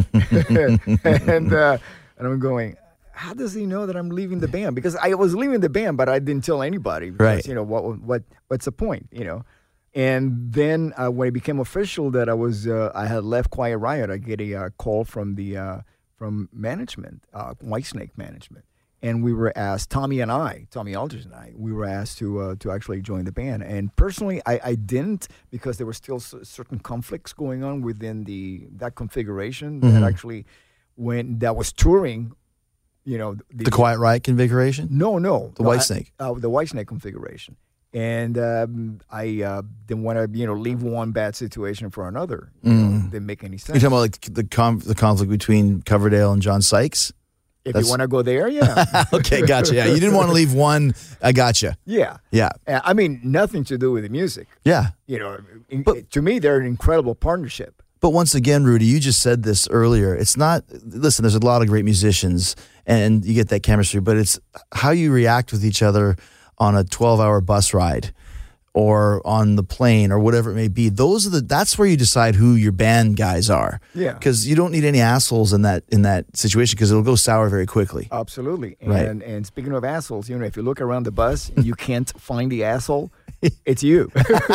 and uh, and I'm going, how does he know that I'm leaving the band? Because I was leaving the band, but I didn't tell anybody. Because, Right. You know what? What? What's the point? You know. And then uh, when it became official that I was, uh, I had left Quiet Riot, I get a uh, call from the uh, from management, uh, Whitesnake management, and we were asked, Tommy and I, Tommy Aldridge and I, we were asked to uh, to actually join the band. And personally, I, I didn't, because there were still s- certain conflicts going on within the that configuration that actually, when that was touring, you know, The Quiet Riot configuration? no, no. The no, I- Whitesnake. Uh, the Whitesnake configuration. And um, I uh, didn't want to, you know, leave one bad situation for another. You know, didn't make any You're sense. talking about like the com- the conflict between Coverdale and John Sykes? If that's- you want to go there, yeah. Okay, gotcha. Yeah, you didn't want to leave one. I gotcha. yeah. Yeah, Uh, I mean, nothing to do with the music. yeah. You know, in, But- to me, they're an incredible partnership. But once again, Rudy, you just said this earlier. It's not, listen, there's a lot of great musicians and you get that chemistry, but it's how you react with each other on a twelve hour bus ride or on the plane or whatever it may be. Those are the, that's where you decide who your band guys are. Yeah. Because you don't need any assholes in that, in that situation, because it'll go sour very quickly. Absolutely. And, Right. and speaking of assholes, you know, if you look around the bus and you can't find the asshole, it's you.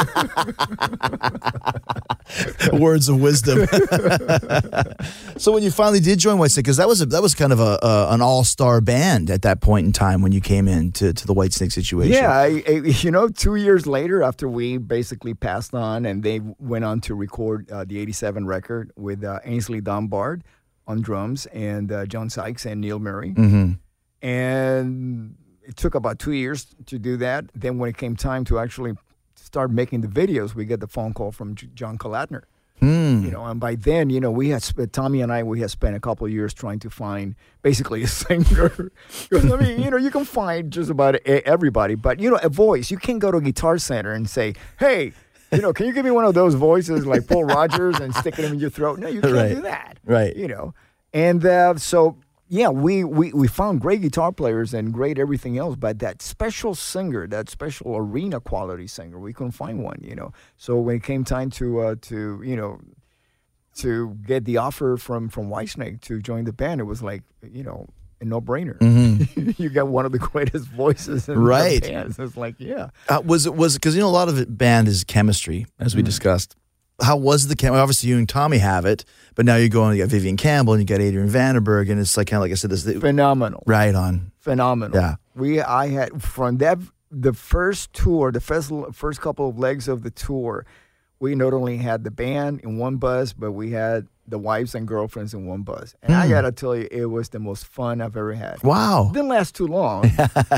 Words of wisdom. So when you finally did join Whitesnake, because that was a, that was kind of a, a an all star band at that point in time when you came in to, to the Whitesnake situation. Yeah, I, I, you know, two years later, after we basically passed on, and they went on to record uh, the eighty-seven record with uh, Ainsley Dunbar on drums and uh, John Sykes and Neil Murray. Mm-hmm. And it took about two years to do that. Then when it came time to actually start making the videos, we get the phone call from J- John Kalatner. Hmm. You know, and by then, you know, we had sp- Tommy and I, we had spent a couple of years trying to find basically a singer. 'Cause, I mean, you know, you can find just about e- everybody, but you know, a voice. You can't go to a Guitar Center and say, "Hey, you know, can you give me one of those voices like Paul Rogers and stick it in your throat?" No, you can't Right. do that. Right. You know, and uh, so yeah, we, we we found great guitar players and great everything else, but that special singer, that special arena quality singer, we couldn't find one. You know, so when it came time to uh, to you know to get the offer from from Whitesnake to join the band, it was like, you know, a no brainer. You got one of the greatest voices in Mm-hmm. Right. the band. It's like, yeah. Uh, was it was because you know a lot of it band is chemistry, as we discussed. How was the chem? Obviously, you and Tommy have it, but now you're going. You got Vivian Campbell and you got Adrian Vandenberg, and it's like kind of like I said, this Phenomenal. right on. Phenomenal. Yeah. We I had from that the first tour, the first first couple of legs of the tour, we not only had the band in one bus, but we had the wives and girlfriends in one bus. And I got to tell you, it was the most fun I've ever had. Wow. It didn't last too long.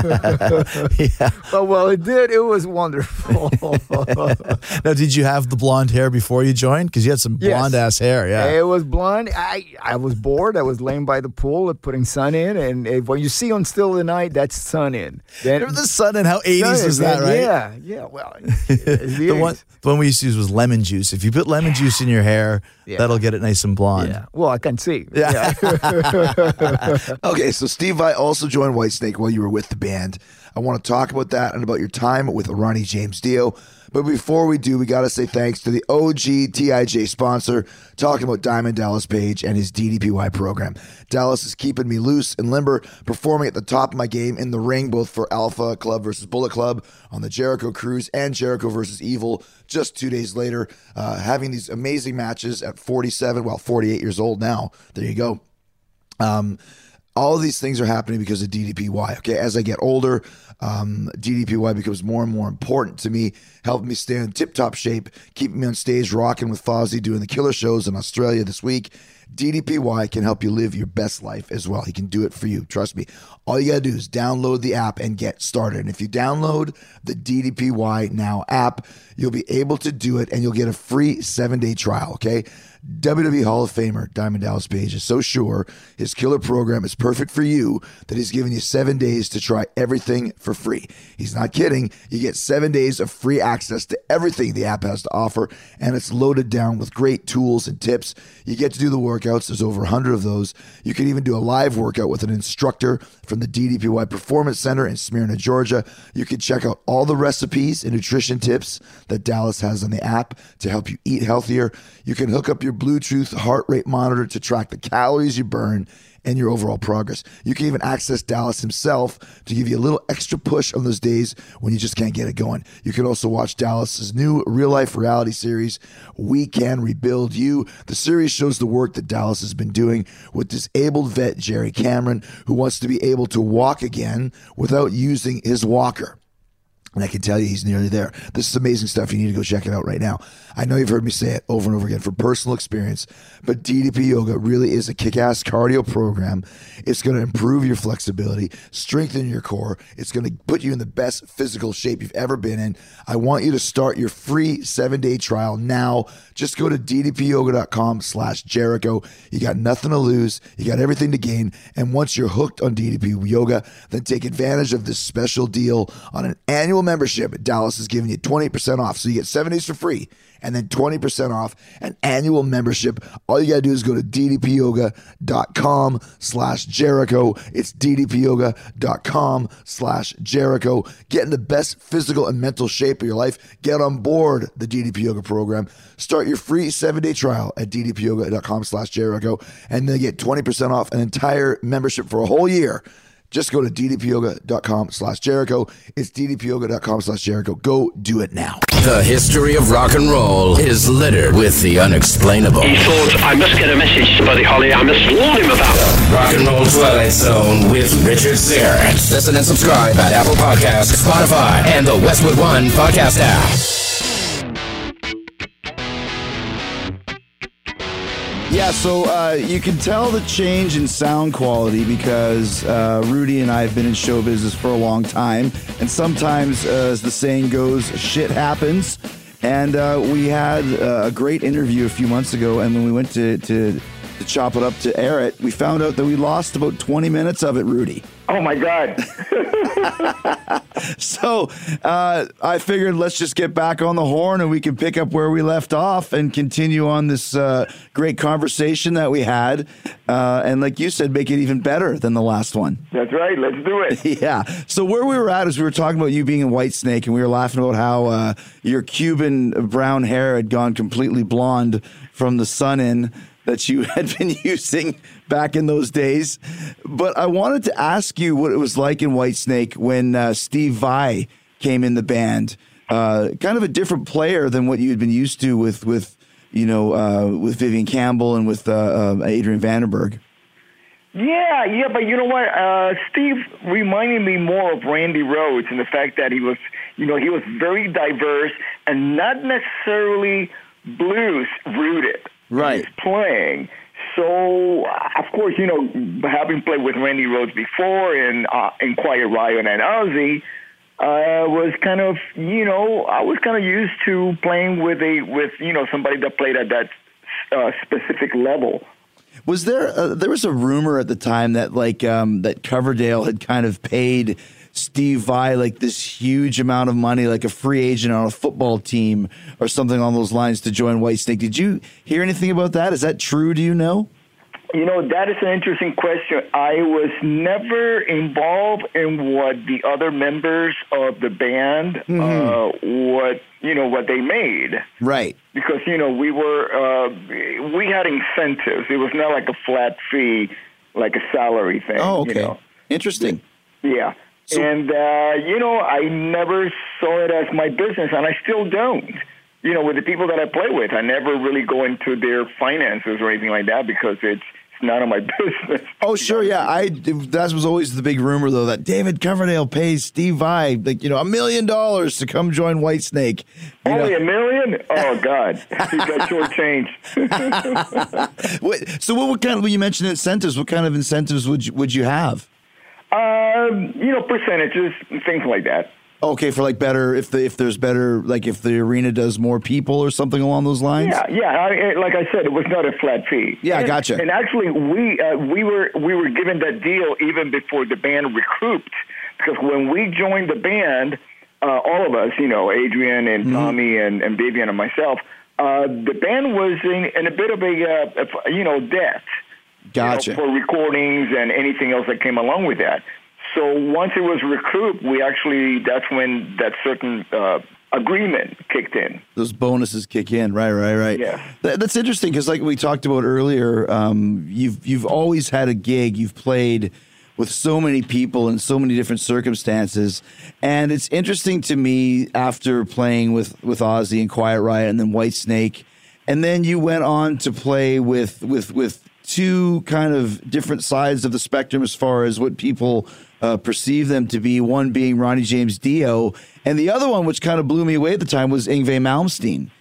Yeah. But, well, it did. It was wonderful. Now, did you have the blonde hair before you joined? Because you had some Yes. blonde ass hair. Yeah. It was blonde. I, I was bored. I was laying by the pool putting sun in. And if, what you see on Still of the Night, that's sun in. Then, Remember the sun and how eighties sun was in, that, then, right? Yeah. Yeah. Well, it's the The one, eighties. the one we used to use was lemon juice. If you put lemon juice in your hair, Yeah. that'll get it nice and blonde. Yeah. Well, I can see. Yeah. Okay, so Steve Vai also joined Whitesnake while you were with the band. I want to talk about that and about your time with Ronnie James Dio. But before we do, we got to say thanks to the O G T I J sponsor, talking about Diamond Dallas Page and his D D P Y program. Dallas is keeping me loose and limber, performing at the top of my game in the ring, both for Alpha Club versus Bullet Club on the Jericho Cruise and Jericho versus Evil just two days later, uh, having these amazing matches at forty-seven, well, forty-eight years old now. There you go. Um, all of these things are happening because of D D P Y. Okay, as I get older, um, D D P Y becomes more and more important to me, helping me stay in tip-top shape, keeping me on stage, rocking with Fozzy, doing the killer shows in Australia this week. D D P Y can help you live your best life as well. He can do it for you. Trust me. All you got to do is download the app and get started. And if you download the D D P Y Now app, you'll be able to do it and you'll get a free seven-day trial, okay? W W E Hall of Famer Diamond Dallas Page is so sure his killer program is perfect for you that he's giving you seven days to try everything for free. He's not kidding. You get seven days of free access to everything the app has to offer, and it's loaded down with great tools and tips. You get to do the workouts. There's over one hundred of those. You can even do a live workout with an instructor from the D D P Y Performance Center in Smyrna, Georgia. You can check out all the recipes and nutrition tips that Dallas has on the app to help you eat healthier. You can hook up your Bluetooth heart rate monitor to track the calories you burn and your overall progress. You can even access Dallas himself to give you a little extra push on those days when you just can't get it going. You can also watch Dallas's new real-life reality series, We Can Rebuild You. The series shows the work that Dallas has been doing with disabled vet Jerry Cameron, who wants to be able to walk again without using his walker. And I can tell you he's nearly there. This is amazing stuff. You need to go check it out right now. I know you've heard me say it over and over again from personal experience, but D D P Yoga really is a kick-ass cardio program. It's going to improve your flexibility, strengthen your core. It's going to put you in the best physical shape you've ever been in. I want you to start your free seven-day trial now. Just go to ddpyoga.com slash Jericho. You got nothing to lose. You got everything to gain. And once you're hooked on D D P Yoga, then take advantage of this special deal on an annual membership. Dallas is giving you twenty percent off. So you get seven days for free and then twenty percent off an annual membership. All you got to do is go to ddpyoga.com slash Jericho. It's ddpyoga.com slash Jericho. Get in the best physical and mental shape of your life. Get on board the D D P Yoga program. Start your free seven-day trial at ddpyoga.com slash Jericho and then get twenty percent off an entire membership for a whole year. Just go to ddpyoga.com slash Jericho. It's ddpyoga.com slash Jericho. Go do it now. The history of rock and roll is littered with the unexplainable. He thought, I must get a message to Buddy Holly. I must warn him about it. Rock and Roll Twilight Zone with Richard Syrett. Listen and subscribe at Apple Podcasts, Spotify, and the Westwood One podcast app. Yeah, so uh, you can tell the change in sound quality because uh, Rudy and I have been in show business for a long time. And sometimes, uh, as the saying goes, shit happens. And uh, we had uh, a great interview a few months ago. And when we went to, to, to chop it up to air it, we found out that we lost about twenty minutes of it, Rudy. Oh, my God. So uh, I figured let's just get back on the horn and we can pick up where we left off and continue on this uh, great conversation that we had. Uh, and like you said, make it even better than the last one. That's right. Let's do it. Yeah. So where we were at is we were talking about you being in Whitesnake, and we were laughing about how uh, your Cuban brown hair had gone completely blonde from the sun in that you had been using back in those days. But I wanted to ask you what it was like in Whitesnake when uh, Steve Vai came in the band. Uh, kind of a different player than what you had been used to with, with you know, uh, with Vivian Campbell and with uh, uh, Adrian Vandenberg. Yeah, yeah, but you know what? Uh, Steve reminded me more of Randy Rhoads in the fact that he was, you know, he was very diverse and not necessarily blues rooted. Right. He's playing. So, of course, you know, having played with Randy Rhoads before and uh, in Quiet Riot and Ozzy, I uh, was kind of, you know, I was kind of used to playing with a with you know somebody that played at that uh, specific level. Was there a, there was a rumor at the time that like um, that Coverdale had kind of paid Steve Vai like this huge amount of money, like a free agent on a football team or something on those lines, to join Whitesnake. Did you hear anything about that? Is that true? Do you know? You know, that is an interesting question. I was never involved in what the other members of the band, mm-hmm. uh, what, you know, what they made. Right. Because, you know, we were, uh, we had incentives. It was not like a flat fee, like a salary thing. Oh, okay. You know? Interesting. Yeah. So, and, uh, you know, I never saw it as my business, and I still don't. You know, with the people that I play with, I never really go into their finances or anything like that because it's none of my business. Oh, sure, yeah. I that was always the big rumor, though, that David Coverdale pays Steve Vai, like, you know, a million dollars to come join Whitesnake. You Only know? a million? Oh, God. He got shortchanged. Wait, so what, what kind of, when you mentioned incentives, what kind of incentives would you, would you have? Um, you know, percentages, things like that. Okay, for like better, if the if there's better, like if the arena does more people or something along those lines. Yeah, yeah. I, like I said, it was not a flat fee. Yeah, and, gotcha. And actually, we uh, we were we were given that deal even before the band recouped, because when we joined the band, uh, all of us, you know, Adrian and mm-hmm. Tommy and, and Vivian and myself, uh, the band was in, in a bit of a, uh, a you know debt. Gotcha. You know, for recordings and anything else that came along with that. So once it was recouped, we actually, that's when that certain uh, agreement kicked in. Those bonuses kick in, right, right, right. Yeah. That, that's interesting because like we talked about earlier, um, you've you've always had a gig. You've played with so many people in so many different circumstances. And it's interesting to me after playing with, with Ozzy and Quiet Riot and then Whitesnake, and then you went on to play with with with two kind of different sides of the spectrum as far as what people uh, perceive them to be, one being Ronnie James Dio, and the other one, which kind of blew me away at the time, was Yngwie Malmsteen.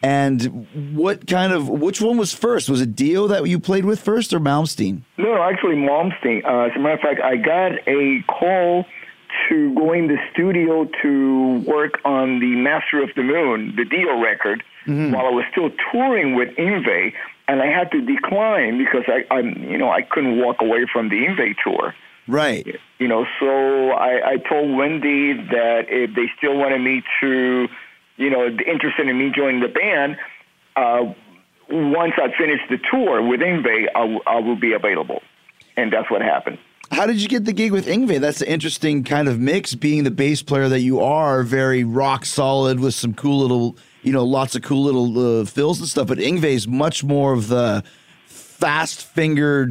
And what kind of, which one was first? Was it Dio that you played with first or Malmsteen? No, no, actually Malmsteen. Uh, as a matter of fact, I got a call to go in the studio to work on the Master of the Moon, the Dio record, mm-hmm. while I was still touring with Yngwie, and I had to decline because I, I, you know, I couldn't walk away from the Yngwie tour. Right. You know, so I, I told Wendy that if they still wanted me to, you know, interested in me joining the band, uh, once I finished the tour with Yngwie, I, w- I will be available. And that's what happened. How did you get the gig with Yngwie? That's an interesting kind of mix, being the bass player that you are, very rock solid with some cool little, you know, lots of cool little uh, fills and stuff. But Yngwie's much more of the fast-fingered,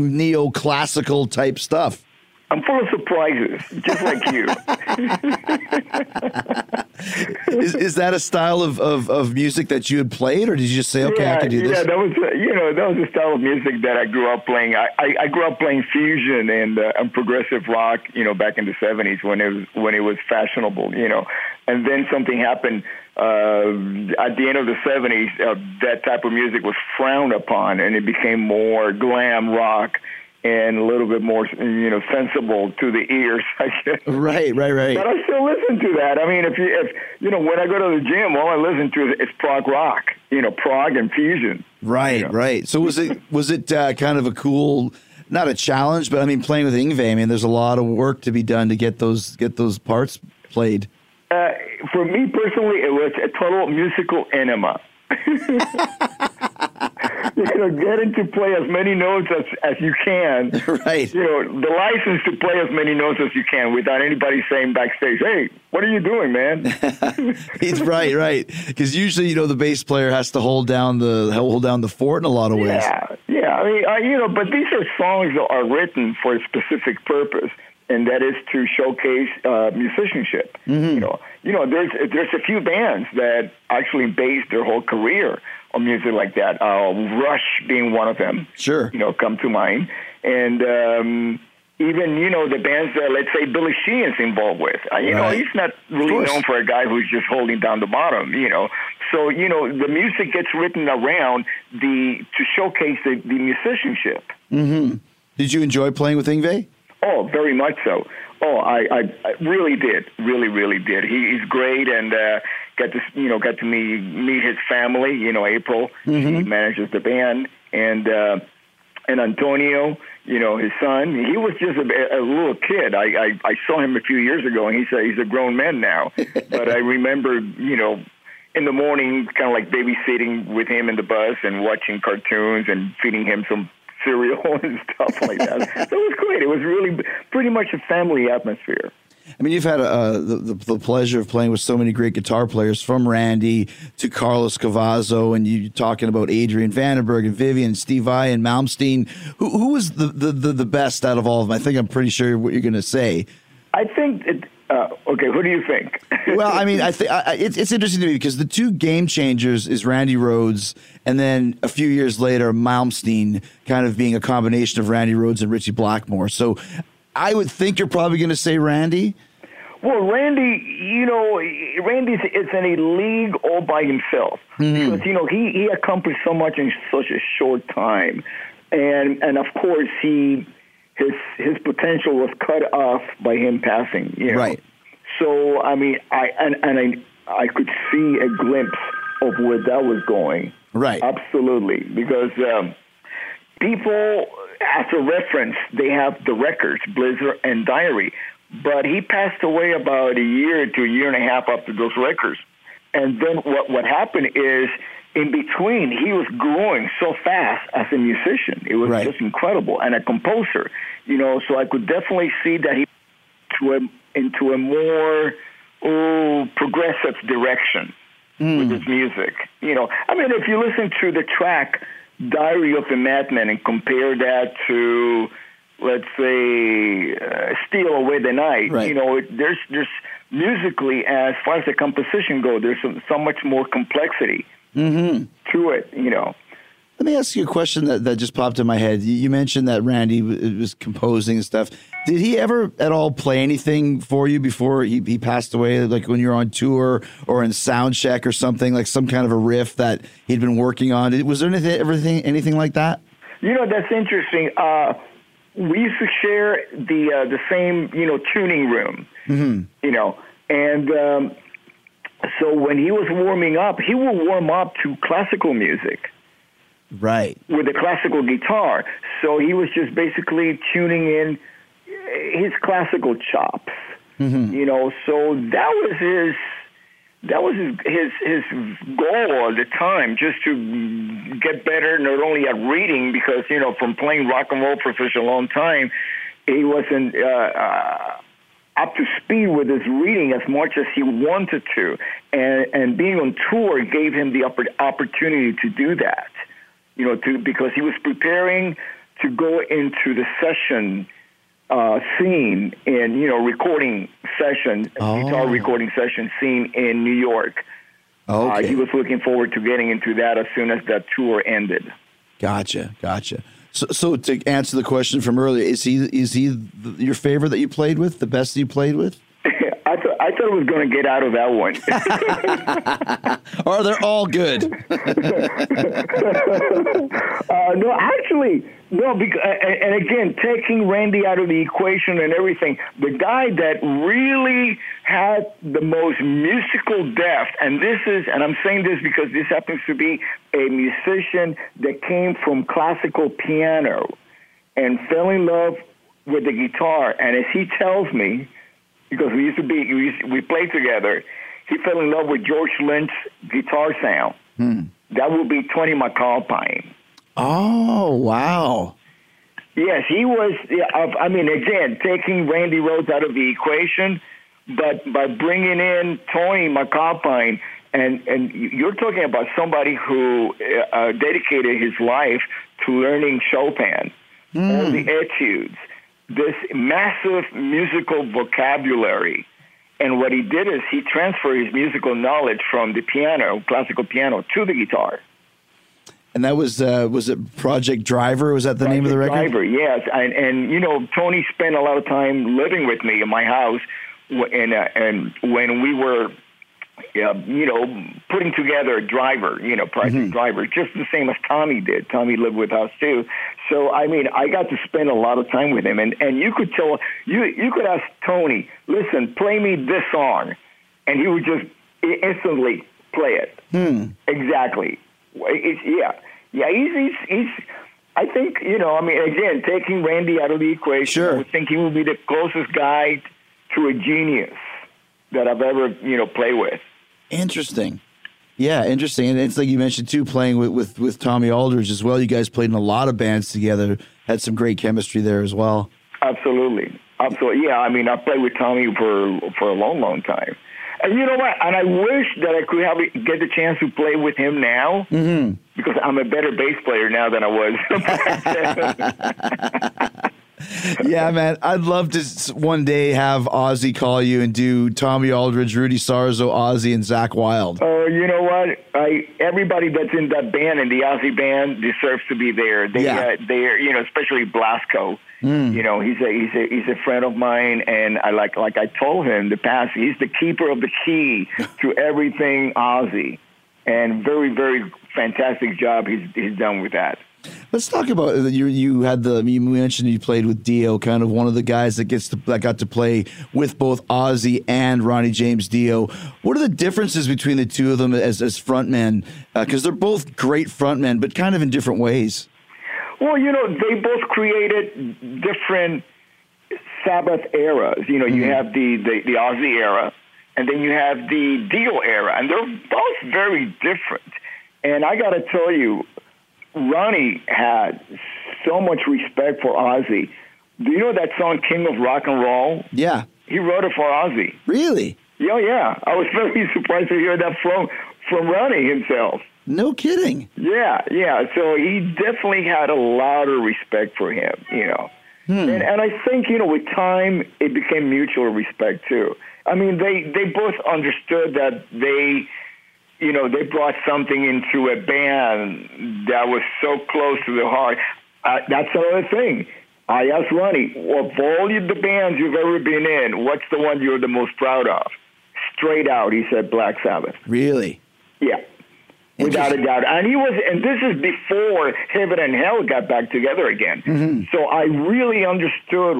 neoclassical type stuff. I'm full of surprises, just like you. is, is that a style of, of, of music that you had played, or did you just say, okay, yeah, I can do yeah, this? Yeah, that was, uh, you know, that was a style of music that I grew up playing. I, I, I grew up playing fusion and, uh, and progressive rock, you know, back in the seventies when it was when it was fashionable, you know. And then something happened uh, at the end of the seventies. Uh, that type of music was frowned upon, and it became more glam rock and a little bit more, you know, sensible to the ears, I guess. Right, right, right. But I still listen to that. I mean, if you, if you know, when I go to the gym, all I listen to is, is prog rock, you know, prog and fusion. Right, you know? right. So was it was it uh, kind of a cool, not a challenge, but I mean, playing with Yngwie, I mean, there's a lot of work to be done to get those get those parts played. Uh, for me personally, it was a total musical enema. You know, getting to play as many notes as, as you can. Right. You know, the license to play as many notes as you can without anybody saying backstage, hey, what are you doing, man? It's right, right. Because usually, you know, the bass player has to hold down the hold down the fort in a lot of ways. Yeah, yeah. I mean, uh, you know, but these are songs that are written for a specific purpose, and that is to showcase uh, musicianship. Mm-hmm. You know, you know, there's there's a few bands that actually base their whole career on music like that. Uh, Rush being one of them. Sure. You know, come to mind. And um, even, you know, the bands that, let's say, Billy Sheehan's involved with. Uh, you know, Right. he's not really known for a guy who's just holding down the bottom, you know. So, you know, the music gets written around the to showcase the, the musicianship. Mm-hmm. Did you enjoy playing with Yngwie? Oh, very much so. Oh, I, I, I really did, really, really did. He, he's great, and uh, got to, you know, got to meet meet his family. You know, April, Mm-hmm. she manages the band, and uh, and Antonio, you know, his son. He was just a, a little kid. I, I I saw him a few years ago, and he's a, he's a grown man now. But I remember, you know, in the morning, kind of like babysitting with him in the bus and watching cartoons and feeding him some cereal and stuff like that. So it was great. It was really pretty much a family atmosphere. I mean, you've had uh, the, the the pleasure of playing with so many great guitar players, from Randy to Carlos Cavazo, and you talking about Adrian Vandenberg and Vivian, Steve Vai and Malmsteen. Who who was the, the, the, the best out of all of them? I think I'm pretty sure what you're going to say. I think it, uh, okay, who do you think? Well, I mean, I think it's it's interesting to me because the two game changers is Randy Rhoads, and then a few years later, Malmsteen, kind of being a combination of Randy Rhoads and Richie Blackmore. So I would think you're probably going to say Randy. Well, Randy, you know, Randy is in a league all by himself Mm-hmm. because you know he, he accomplished so much in such a short time, and and of course he his his potential was cut off by him passing. You know? Right. So I mean, I and, and I I could see a glimpse of where that was going. Right. Absolutely, because um, people, as a reference, they have the records, Blizzard and Diary. But he passed away about a year to a year and a half after those records. And then what, what happened is, in between, he was growing so fast as a musician. It was Right. just incredible. And a composer, you know, so I could definitely see that he went into a more oh, progressive direction with his music. You know, I mean, if you listen to the track Diary of a Madman and compare that to, let's say, uh, Steal Away the Night, Right. you know, it, there's there's musically, as far as the composition goes, there's so, so much more complexity Mm-hmm. to it, you know. Let me ask you a question that, that just popped in my head. You, you mentioned that Randy w- was composing and stuff. Did he ever at all play anything for you before he, he passed away, like when you're on tour or in sound check or something, like some kind of a riff that he'd been working on? Was there anything, everything, anything like that? You know, that's interesting. Uh, we used to share the uh, the same, you know, tuning room, Mm-hmm. you know, and um, so when he was warming up, he would warm up to classical music Right. with a classical guitar. So he was just basically tuning in his classical chops, Mm-hmm. you know. So that was his that was his, his his goal at the time, just to get better not only at reading, because you know from playing rock and roll for such a long time, he wasn't uh, uh, up to speed with his reading as much as he wanted to, and and being on tour gave him the oppor- opportunity to do that. You know, to because he was preparing to go into the session uh, scene in, you know, recording session, Oh. guitar recording session scene in New York. Uh, Okay. he was looking forward to getting into that as soon as that tour ended. Gotcha. Gotcha. So, so to answer the question from earlier, is he is he the, your favorite that you played with, the best that you played with? I thought I thought I was going to get out of that one. Or they're all good? uh, no, actually, no. Because, and again, taking Randy out of the equation and everything, the guy that really had the most musical depth, and this is, and I'm saying this because this happens to be a musician that came from classical piano and fell in love with the guitar. And as he tells me, because we used to be, we, used, we played together, he fell in love with George Lynch's guitar sound. Hmm. That would be Tony McAlpine. Oh, wow. Yes, he was, yeah, I mean, again, taking Randy Rhoads out of the equation, but by bringing in Tony McAlpine, and, and you're talking about somebody who uh, dedicated his life to learning Chopin, Mm. all the etudes, this massive musical vocabulary. And what he did is he transferred his musical knowledge from the piano, classical piano, to the guitar. And that was uh, was it Project Driver? Was that the name of the record? Driver, yes. And, and, you know, Tony spent a lot of time living with me in my house. And, uh, and when we were, uh, you know, putting together Driver, you know, Project mm-hmm. Driver, just the same as Tommy did. Tommy lived with us, too. So, I mean, I got to spend a lot of time with him. And, and you could tell, you, you could ask Tony, listen, play me this song. And he would just instantly play it. Hmm. Exactly. It's, yeah. Yeah, he's, he's, he's, I think, you know, I mean, again, taking Randy out of the equation, sure. I would think he would be the closest guy to a genius that I've ever, you know, played with. Interesting. Yeah, interesting. And it's like you mentioned, too, playing with, with, with Tommy Aldridge as well. You guys played in a lot of bands together, had some great chemistry there as well. Absolutely. Absolutely. Yeah, I mean, I played with Tommy for for a long, long time. And you know what? And I wish that I could have get the chance to play with him now mm-hmm. because I'm a better bass player now than I was. Yeah, man. I'd love to one day have Ozzy call you and do Tommy Aldridge, Rudy Sarzo, Ozzy, and Zach Wilde. Oh, you know what? I everybody that's in that band, in the Ozzy band, deserves to be there. They, yeah. uh, they're, you know, especially Blasco. Mm. You know, he's a he's a he's a friend of mine, and I like like I told him in the past, he's the keeper of the key to everything Ozzy, and very very fantastic job he's he's done with that. Let's talk about you. You had the you mentioned you played with Dio, kind of one of the guys that gets to, that got to play with both Ozzy and Ronnie James Dio. What are the differences between the two of them as as frontmen? Because uh, they're both great frontmen, but kind of in different ways. Well, you know, they both created different Sabbath eras. You know, mm-hmm. you have the, the, the Ozzy era, and then you have the Dio era, and they're both very different. And I got to tell you, Ronnie had so much respect for Ozzy. Do you know that song, King of Rock and Roll? Yeah. He wrote it for Ozzy. Really? Yeah, yeah. I was very surprised to hear that from, from Ronnie himself. No kidding. Yeah, yeah. So he definitely had a lot of respect for him, you know. Hmm. And, and I think, you know, with time, it became mutual respect, too. I mean, they, they both understood that they, you know, they brought something into a band that was so close to the heart. Uh, that's another thing. I asked Ronnie, of all the bands you've ever been in, what's the one you're the most proud of? Straight out, he said Black Sabbath. Really? Yeah. Without a doubt. And he was, and this is before Heaven and Hell got back together again. Mm-hmm. So I really understood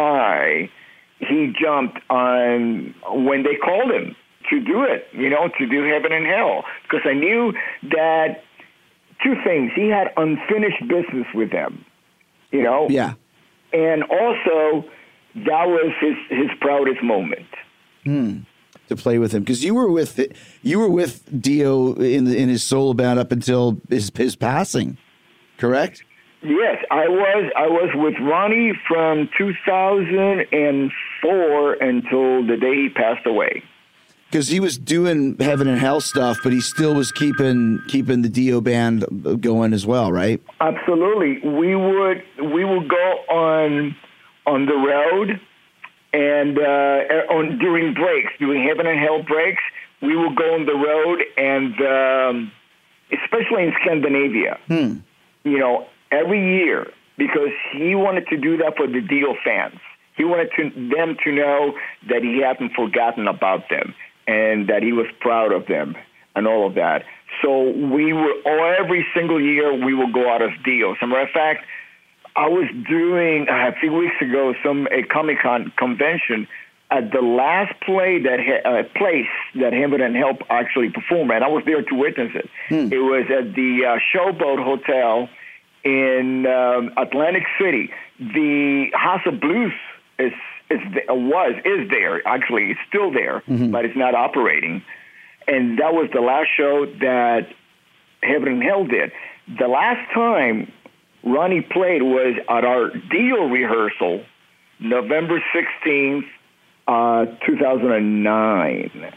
why he jumped on when they called him to do it, you know, to do Heaven and Hell. Because I knew that two things. He had unfinished business with them, you know? Yeah. And also, that was his, his proudest moment. Hmm. To play with him, because you were with you were with Dio in the, in his solo band up until his his passing, correct? Yes, I was. I was with Ronnie from two thousand four until the day he passed away. Because he was doing Heaven and Hell stuff, but he still was keeping keeping the Dio band going as well, right? Absolutely. We would we would go on on the road. And uh, on during breaks, during Heaven and Hell breaks, we will go on the road, and um, especially in Scandinavia, hmm. you know, every year, because he wanted to do that for the Dio fans. He wanted to, them to know that he hadn't forgotten about them and that he was proud of them and all of that. So we were, or every single year, we will go out as Dio. As a matter of fact, I was doing uh, a few weeks ago some a Comic-Con convention at the last play that uh, place that Heaven and Hell actually performed at. I was there to witness it. Hmm. It was at the uh, Showboat Hotel in um, Atlantic City. The House of Blues is is uh, was is there actually. It's still there, mm-hmm. but it's not operating. And that was the last show that Heaven and Hell did. The last time Ronnie played was at our Dio rehearsal, November sixteenth, uh, two thousand nine.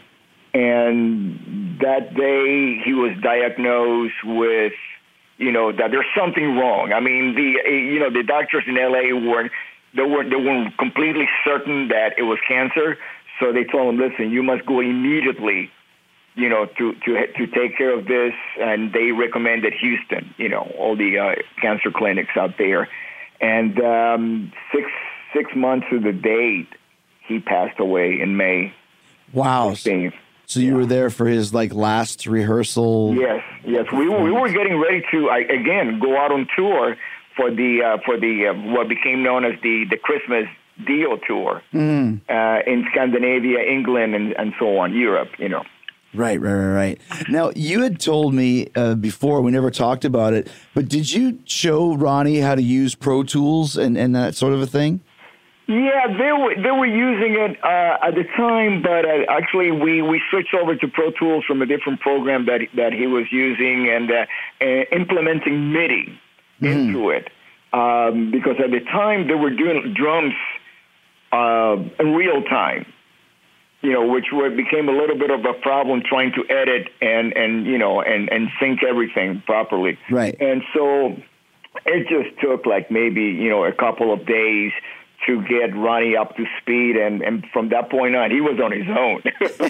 And that day he was diagnosed with, you know, that there's something wrong. I mean, the, you know, the doctors in L A weren't, they weren't, they weren't completely certain that it was cancer. So they told him, listen, you must go immediately you know, to, to to take care of this, and they recommended Houston, you know, all the uh, cancer clinics out there. And um, six six months to the date, he passed away in May. Wow. sixteenth. So you were there for his like last rehearsal? Yes, yes. We were, we were getting ready to I, again go out on tour for the uh, for the uh, what became known as the the Christmas Dio tour Mm. uh, in Scandinavia, England, and, and so on, Europe. You know. Right, right, right, right. Now, you had told me uh, before, we never talked about it, but did you show Ronnie how to use Pro Tools and, and that sort of a thing? Yeah, they were they were using it uh, at the time, but uh, actually we, we switched over to Pro Tools from a different program that that he was using and uh, uh, implementing MIDI Mm-hmm. into it um, because at the time they were doing drums uh, in real time. You know, which were, became a little bit of a problem trying to edit and, and you know, and, and sync everything properly. Right. And so it just took like maybe, you know, a couple of days to get Ronnie up to speed. And, and from that point on, he was on his own.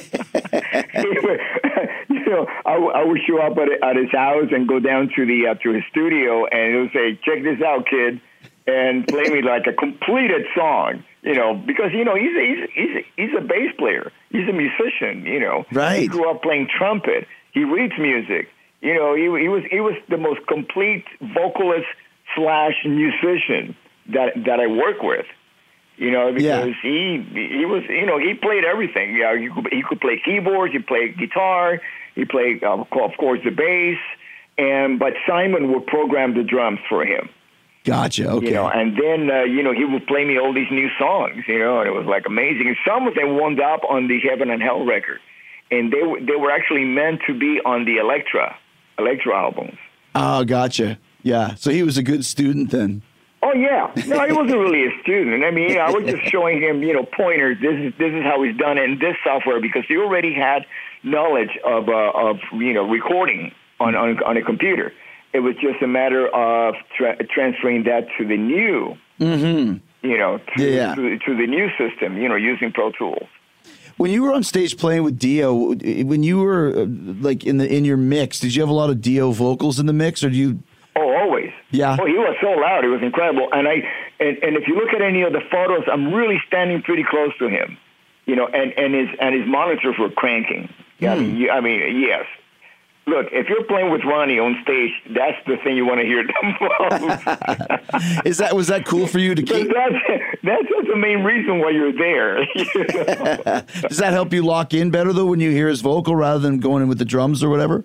you know, I, I would show up at, at his house and go down to the uh, to his studio, and he would say, check this out, kid, and play me like a completed song. You know, because, you know, he's a, he's, he's, a, he's a bass player. He's a musician, you know. Right. He grew up playing trumpet. He reads music. You know, he, he was he was the most complete vocalist slash musician that that I work with. You know, because Yeah. he he was, you know, he played everything. Yeah, you know, he could play keyboards, he played guitar, he played, uh, of course, the bass, and but Simon would program the drums for him. Gotcha. Okay. You know, and then, uh, you know, he would play me all these new songs, you know, and it was like amazing. And some of them wound up on the Heaven and Hell record. And they were, they were actually meant to be on the Elektra, Elektra albums. Oh, gotcha. Yeah. So he was a good student then. Oh, yeah. No, he wasn't really a student. I mean, you know, I was just showing him, you know, pointers. This is this is how he's done it in this software because he already had knowledge of, uh, of you know, recording on, on, on a computer. It was just a matter of tra- transferring that to the new, Mm-hmm. you know, to, Yeah. to, to the new system, you know, using Pro Tools. When you were on stage playing with Dio, when you were uh, like in the in your mix, did you have a lot of Dio vocals in the mix, or do you? Oh, always. Yeah. Oh, he was so loud. It was incredible. And I and, and if you look at any of the photos, I'm really standing pretty close to him, you know, and, and his and his monitors were cranking. Yeah, I mean, you- I mean, yes. Look, if you're playing with Ronnie on stage, that's the thing you want to hear the most. Is that was that cool for you to But keep? that's, that's just the main reason why you're there. you know? Does that help you lock in better though when you hear his vocal rather than going in with the drums or whatever?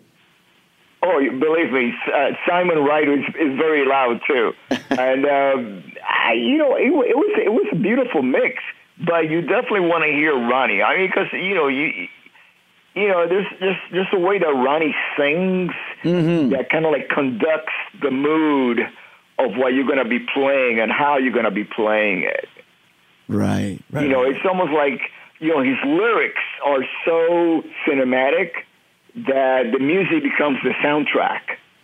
Oh, believe me, uh, Simon Wright is, is very loud too, and um, I, you know it, wa- it was it was a beautiful mix. But you definitely want to hear Ronnie. I mean, because you know you. You know, there's just just the way that Ronnie sings Mm-hmm. that kind of like conducts the mood of what you're going to be playing and how you're going to be playing it. Right. Right. You know, it's almost like, you know, his lyrics are so cinematic that the music becomes the soundtrack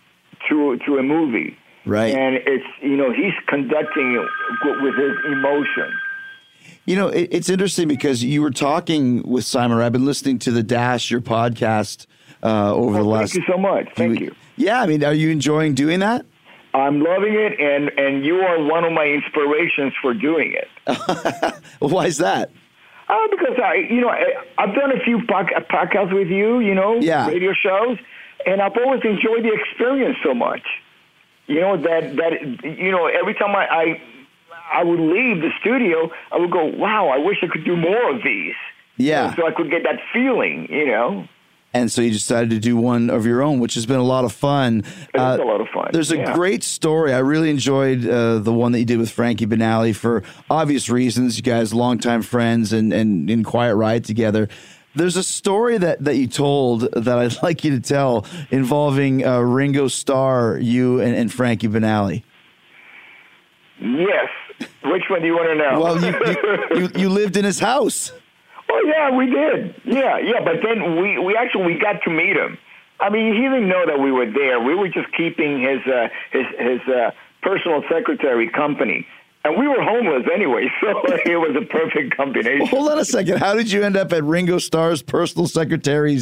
to to a movie. Right. And it's, you know, he's conducting it with his emotion. You know, it, it's interesting because you were talking with Simon. I've been listening to the Dash, your podcast, uh, over the Oh, last. thank you so much. Thank you. Yeah, I mean, are you enjoying doing that? I'm loving it, and, and you are one of my inspirations for doing it. Why is that? Uh, because I, you know, I, I've done a few podca- podcasts with you, you know, Yeah. radio shows, and I've always enjoyed the experience so much. You know that that you know every time I, I I would leave the studio, I would go, wow, I wish I could do more of these. Yeah. So I could get that feeling, you know. And so you decided to do one of your own, which has been a lot of fun. It's a lot of fun. There's a yeah. great story. I really enjoyed uh, the one that you did with Frankie Benali for obvious reasons. You guys, longtime friends and, and in Quiet Riot together. There's a story that, that you told that I'd like you to tell involving uh, Ringo Starr, you, and, and Frankie Benali. Yes. Which one do you want to know? Well, you, you, you, you lived in his house. Oh yeah, we did. Yeah, yeah. But then we, we actually we got to meet him. I mean, he didn't know that we were there. We were just keeping his uh, his his uh, personal secretary company, and we were homeless anyway, so it was a perfect combination. Hold on a second. How did you end up at Ringo Starr's personal secretary's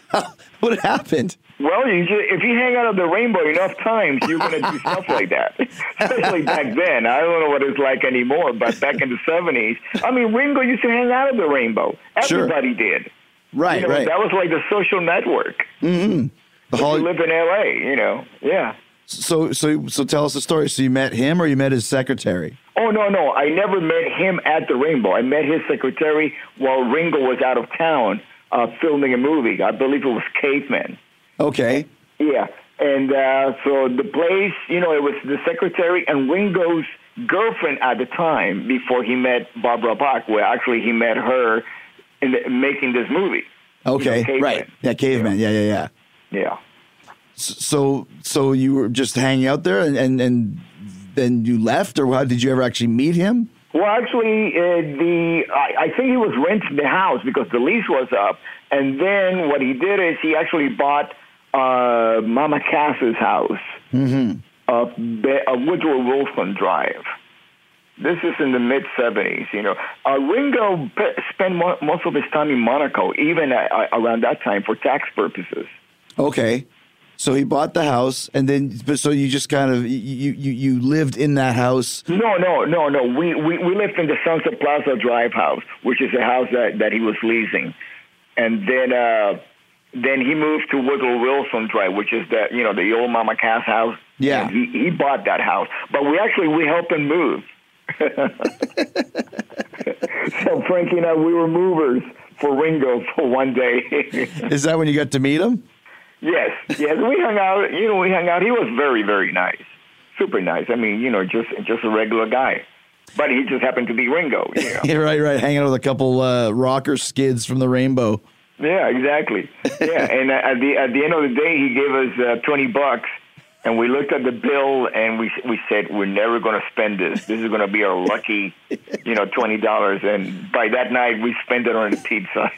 What happened? Well, you just, if you hang out at the Rainbow enough times, you're going to do stuff like that. Especially back then. I don't know what it's like anymore, but back in the seventies, I mean, Ringo used to hang out at the Rainbow. Everybody sure. did. Right, you know, right. That was like the social network. Mm-hmm. The if Holly- you live in L A, you know, yeah. So, so, so, tell us the story. So, you met him, or you met his secretary? Oh, no, no. I never met him at the Rainbow. I met his secretary while Ringo was out of town uh, filming a movie. I believe it was Caveman. Okay. Yeah. And uh, so the place, you know, it was the secretary and Ringo's girlfriend at the time before he met Barbara Bach, where actually he met her in the, making this movie. Okay, you know, right. Yeah, Caveman. Yeah, yeah, yeah. Yeah. So, so you were just hanging out there, and, and, and then you left, or how did you ever actually meet him? Well, actually, uh, the I, I think he was renting the house because the lease was up, and then what he did is he actually bought uh, Mama Cass's house Mm-hmm. of Be- uh, Woodrow Wilson Drive. This is in the mid seventies, you know. Uh, Ringo pe- spent mo- most of his time in Monaco, even uh, uh, around that time, for tax purposes. Okay. So he bought the house, and then but so you just kind of you you, you lived in that house. No, no, no, no. We, we we lived in the Sunset Plaza Drive house, which is a house that, that he was leasing, and then uh, then he moved to Woodrow Wilson Drive, which is the you know the old Mama Cass house. Yeah. And he he bought that house, but we actually we helped him move. So Frankie and I, we were movers for Ringo for one day. Is that when you got to meet him? Yes, yes, we hung out. You know, we hung out. He was very, very nice, super nice. I mean, you know, just just a regular guy, but he just happened to be Ringo. You know? Yeah, right, right. Hanging out with a couple uh, rocker skids from the Rainbow. Yeah, exactly. Yeah, and at the at the end of the day, he gave us uh, twenty bucks, and we looked at the bill, and we we said we're never going to spend this. This is going to be our lucky, you know, twenty dollars. And by that night, we spent it on a pizza.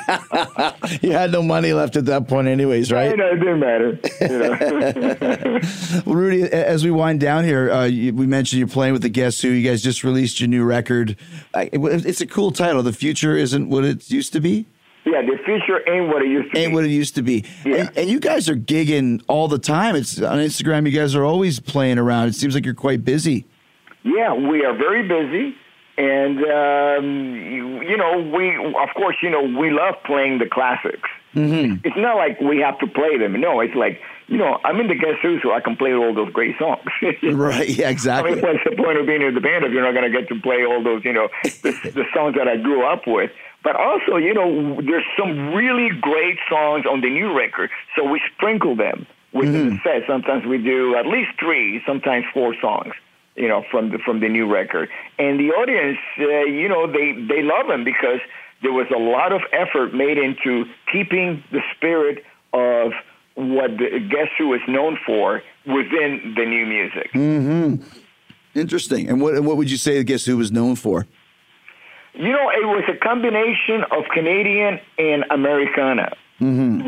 You had no money left at that point, anyways, right? You know, it didn't matter. You know? Well, Rudy, as we wind down here, uh, you, we mentioned you're playing with the Guess Who. You guys just released your new record. I, it, it's a cool title. The future isn't what it used to be. Yeah, the future ain't what it used to Ain't be. what it used to be. Yeah. And, and you guys are gigging all the time. It's on Instagram. You guys are always playing around. It seems like you're quite busy. Yeah, we are very busy. And, um, you, you know, we, of course, you know, we love playing the classics. Mm-hmm. It's not like we have to play them. No, it's like, you know, I'm in the Guess Who, so I can play all those great songs. Right, yeah, I exactly. mean, what's the point of being in the band if you're not going to get to play all those, you know, the, the songs that I grew up with? But also, you know, there's some really great songs on the new record, so we sprinkle them within the set. Sometimes we do at least three, sometimes four songs, you know, from the from the new record. And the audience, uh, you know, they, they love them because there was a lot of effort made into keeping the spirit of what the Guess Who is known for within the new music. Mm-hmm. Interesting. And what what would you say the Guess Who was known for? You know, it was a combination of Canadian and Americana. Mm-hmm.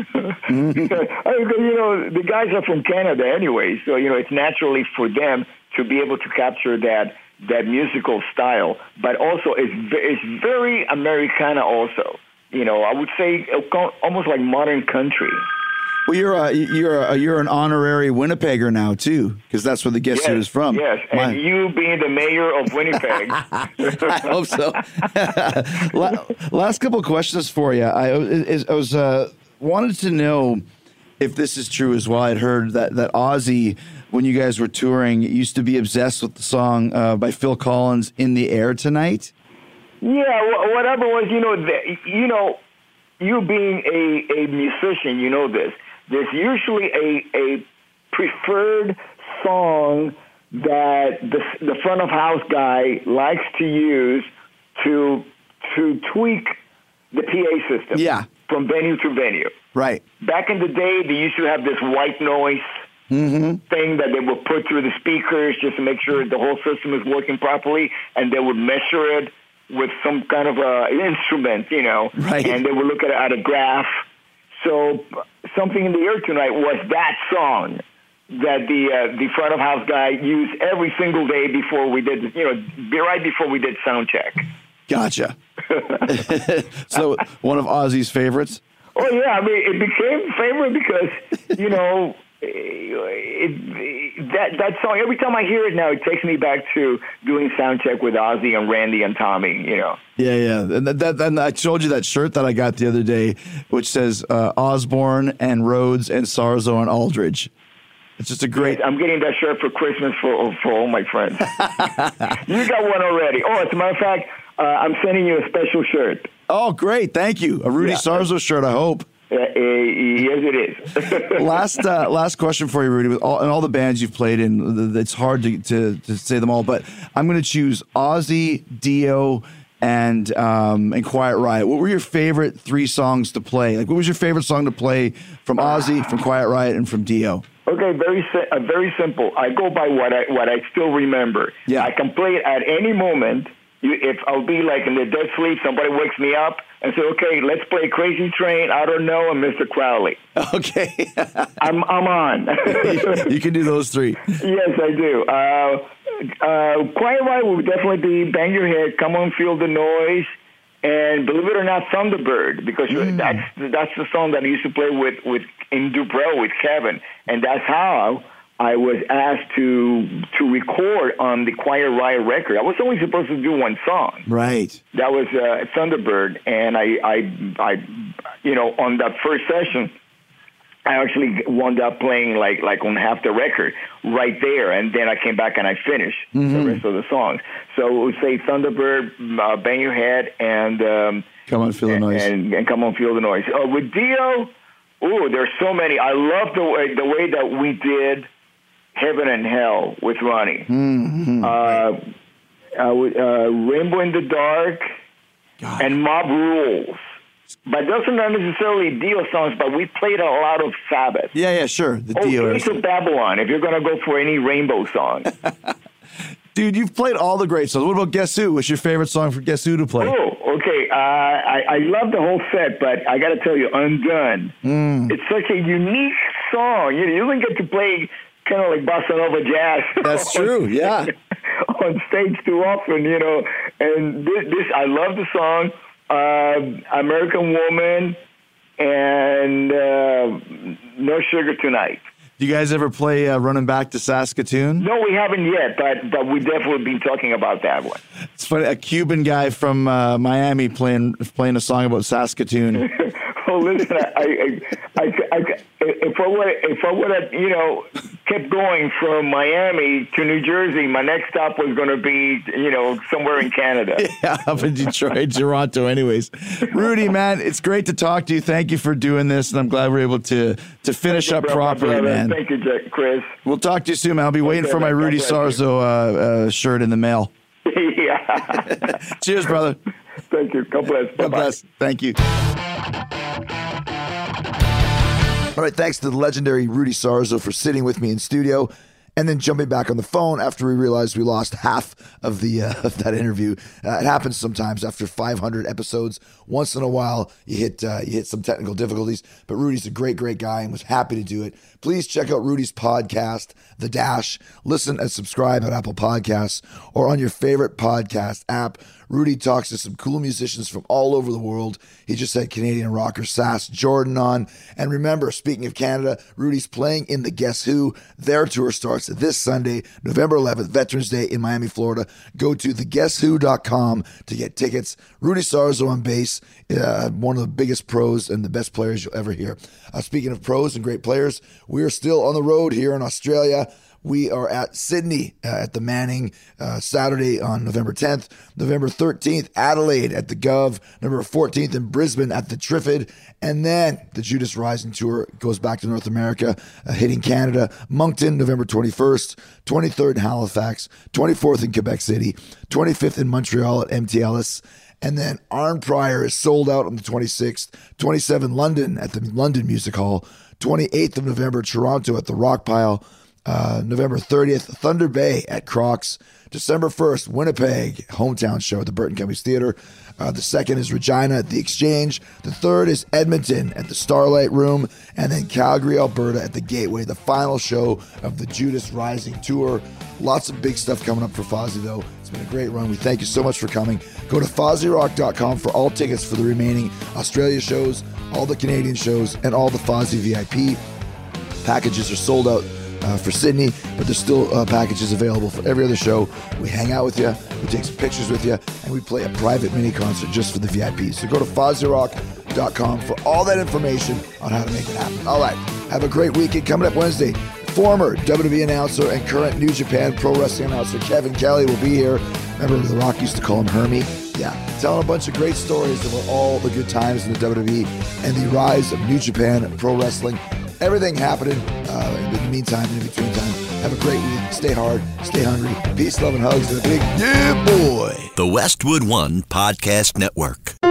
Mm-hmm. You know, the guys are from Canada anyway, so, you know, it's naturally for them to be able to capture that that musical style, but also it's, it's very Americana also. You know, I would say almost like modern country. Well, you're a, you're a, you're an honorary Winnipegger now too, because that's where the Guess yes, Who is from. Yes, and My. you being the mayor of Winnipeg. I hope so. Last couple of questions for you. I, I was uh, wanted to know if this is true as well. I'd heard that that Ozzy, when you guys were touring, used to be obsessed with the song uh, by Phil Collins, "In the Air Tonight." Yeah, whatever was, you know, the, you know, you being a, a musician, you know this. There's usually a, a preferred song that the, the front of house guy likes to use to to tweak the P A system. Yeah. From venue to venue. Right. Back in the day, they used to have this white noise mm-hmm. thing that they would put through the speakers just to make sure the whole system is working properly, and they would measure it with some kind of a instrument, you know, right. And they would look at it at a graph. So Something in the Air Tonight was that song that the uh, the front of house guy used every single day before we did, you know, right before we did sound check. Gotcha. So one of Ozzy's favorites? Oh yeah, I mean, it became famous because you know it, it, that that song. Every time I hear it now, it takes me back to doing sound check with Ozzy and Randy and Tommy. You know. Yeah, yeah, and that, that and I showed you that shirt that I got the other day, which says uh, Osborne and Rhodes and Sarzo and Aldridge. It's just a great. I'm getting that shirt for Christmas for for all my friends. You got one already. Oh, as a matter of fact, uh, I'm sending you a special shirt. Oh, great! Thank you. A Rudy Yeah. Sarzo shirt, I hope. Uh, uh, yes, it is. last uh, last question for you, Rudy. With all and all the bands you've played in, it's hard to to, to say them all, but I'm going to choose Ozzy, Dio, and um, and Quiet Riot. What were your favorite three songs to play? Like, what was your favorite song to play from Ozzy, from Quiet Riot, and from Dio? Okay, very si- uh, very simple. I go by what I what I still remember. Yeah. I can play it at any moment. You, if I'll be like in the dead sleep, somebody wakes me up and say, "Okay, let's play Crazy Train, I Don't Know, and Mister Crowley." Okay, I'm I'm on. you can do those three. Yes, I do. Uh, uh, Quiet Riot would definitely be Bang Your Head, Come On Feel the Noise, and believe it or not, Thunderbird, because Mm. that's that's the song that I used to play with, with in Dubrell with Kevin, and that's how I was asked to to record on the Quiet Riot record. I was only supposed to do one song. Right. That was uh, Thunderbird, and I, I, I, you know, on that first session, I actually wound up playing like like on half the record right there, and then I came back and I finished Mm-hmm. the rest of the songs. So it would say Thunderbird, uh, Bang Your Head, and um, Come On, Feel the Noise. and, and Come On, Feel the Noise. Uh, with Dio, oh, there's so many. I love the way the way that we did Heaven and Hell with Ronnie. Mm-hmm. Uh, uh, with, uh, Rainbow in the Dark, God. and Mob Rules. But those are not necessarily Dio songs, but we played a lot of Sabbath. Yeah, yeah, sure. The Oh, Dio. Gates of Babylon, if you're going to go for any Rainbow song. Dude, you've played all the great songs. What about Guess Who? What's your favorite song for Guess Who to play? Oh, okay. Uh, I, I love the whole set, but I got to tell you, Undone. Mm. It's such a unique song. You, you don't get to play kind of like bossa nova jazz. That's true, yeah. on stage too often, you know. And this, this I love the song, uh, American Woman, and uh, No Sugar Tonight. Do you guys ever play uh, Running Back to Saskatoon? No, we haven't yet, but but we definitely been talking about that one. It's funny, a Cuban guy from uh, Miami playing playing a song about Saskatoon. Oh, listen, I, I, I, I, if I would, if I would have, you know, kept going from Miami to New Jersey, my next stop was going to be, you know, somewhere in Canada. Yeah, up in Detroit, Toronto. Anyways, Rudy, man, it's great to talk to you. Thank you for doing this, and I'm glad we're able to to finish up Bro, properly, brother. man. Thank you, Jack, Chris. We'll talk to you soon, man. I'll be waiting Okay, for my man. Rudy God bless Sarzo uh, uh, shirt in the mail. Yeah. Cheers, brother. Thank you. God bless. God Bye-bye. bless. Thank you. All right, thanks to the legendary Rudy Sarzo for sitting with me in studio and then jumping back on the phone after we realized we lost half of the uh, of that interview. Uh, it happens sometimes after five hundred episodes. Once in a while, you hit uh, you hit some technical difficulties, but Rudy's a great, great guy and was happy to do it. Please check out Rudy's podcast, The Dash. Listen and subscribe at Apple Podcasts or on your favorite podcast app. Rudy talks to some cool musicians from all over the world. He just had Canadian rocker Sass Jordan on. And remember, speaking of Canada, Rudy's playing in the Guess Who. Their tour starts this Sunday, November eleventh, Veterans Day in Miami, Florida. Go to the guess who dot com to get tickets. Rudy Sarzo on bass, uh, one of the biggest pros and the best players you'll ever hear. Uh, speaking of pros and great players, we are still on the road here in Australia. We are at Sydney uh, at the Manning uh, Saturday on November tenth, November thirteenth, Adelaide at the Gov, November fourteenth in Brisbane at the Triffid, and then the Judas Rising Tour goes back to North America, uh, hitting Canada, Moncton, November twenty-first, twenty-third in Halifax, twenty-fourth in Quebec City, twenty-fifth in Montreal at M T Ellis, and then Arn Pryor is sold out on the twenty-sixth, twenty-seventh London at the London Music Hall, twenty-eighth of November Toronto at the Rock Pile, Uh, November thirtieth, Thunder Bay at Crocs. December first, Winnipeg, hometown show at the Burton Cummings Theater. Uh, the second is Regina at the Exchange. The third is Edmonton at the Starlight Room. And then Calgary, Alberta at the Gateway, the final show of the Judas Rising Tour. Lots of big stuff coming up for Fozzy, though. It's been a great run. We thank you so much for coming. Go to fozzy rock dot com for all tickets for the remaining Australia shows, all the Canadian shows, and all the Fozzy V I P. Packages are sold out Uh, for Sydney, but there's still uh, packages available for every other show. We hang out with you, we take some pictures with you, and we play a private mini concert just for the V I Ps. So go to fozzy rock dot com for all that information on how to make it happen. All right, have a great weekend. Coming up Wednesday, former W W E announcer and current New Japan Pro Wrestling announcer Kevin Kelly will be here. Remember, The Rock used to call him Hermie? Yeah, telling a bunch of great stories about all the good times in the W W E and the rise of New Japan Pro Wrestling. Everything happening uh, in the meantime, in between time. Have a great week. Stay hard. Stay hungry. Peace, love, and hugs. And a big yeah, boy. The Westwood One Podcast Network.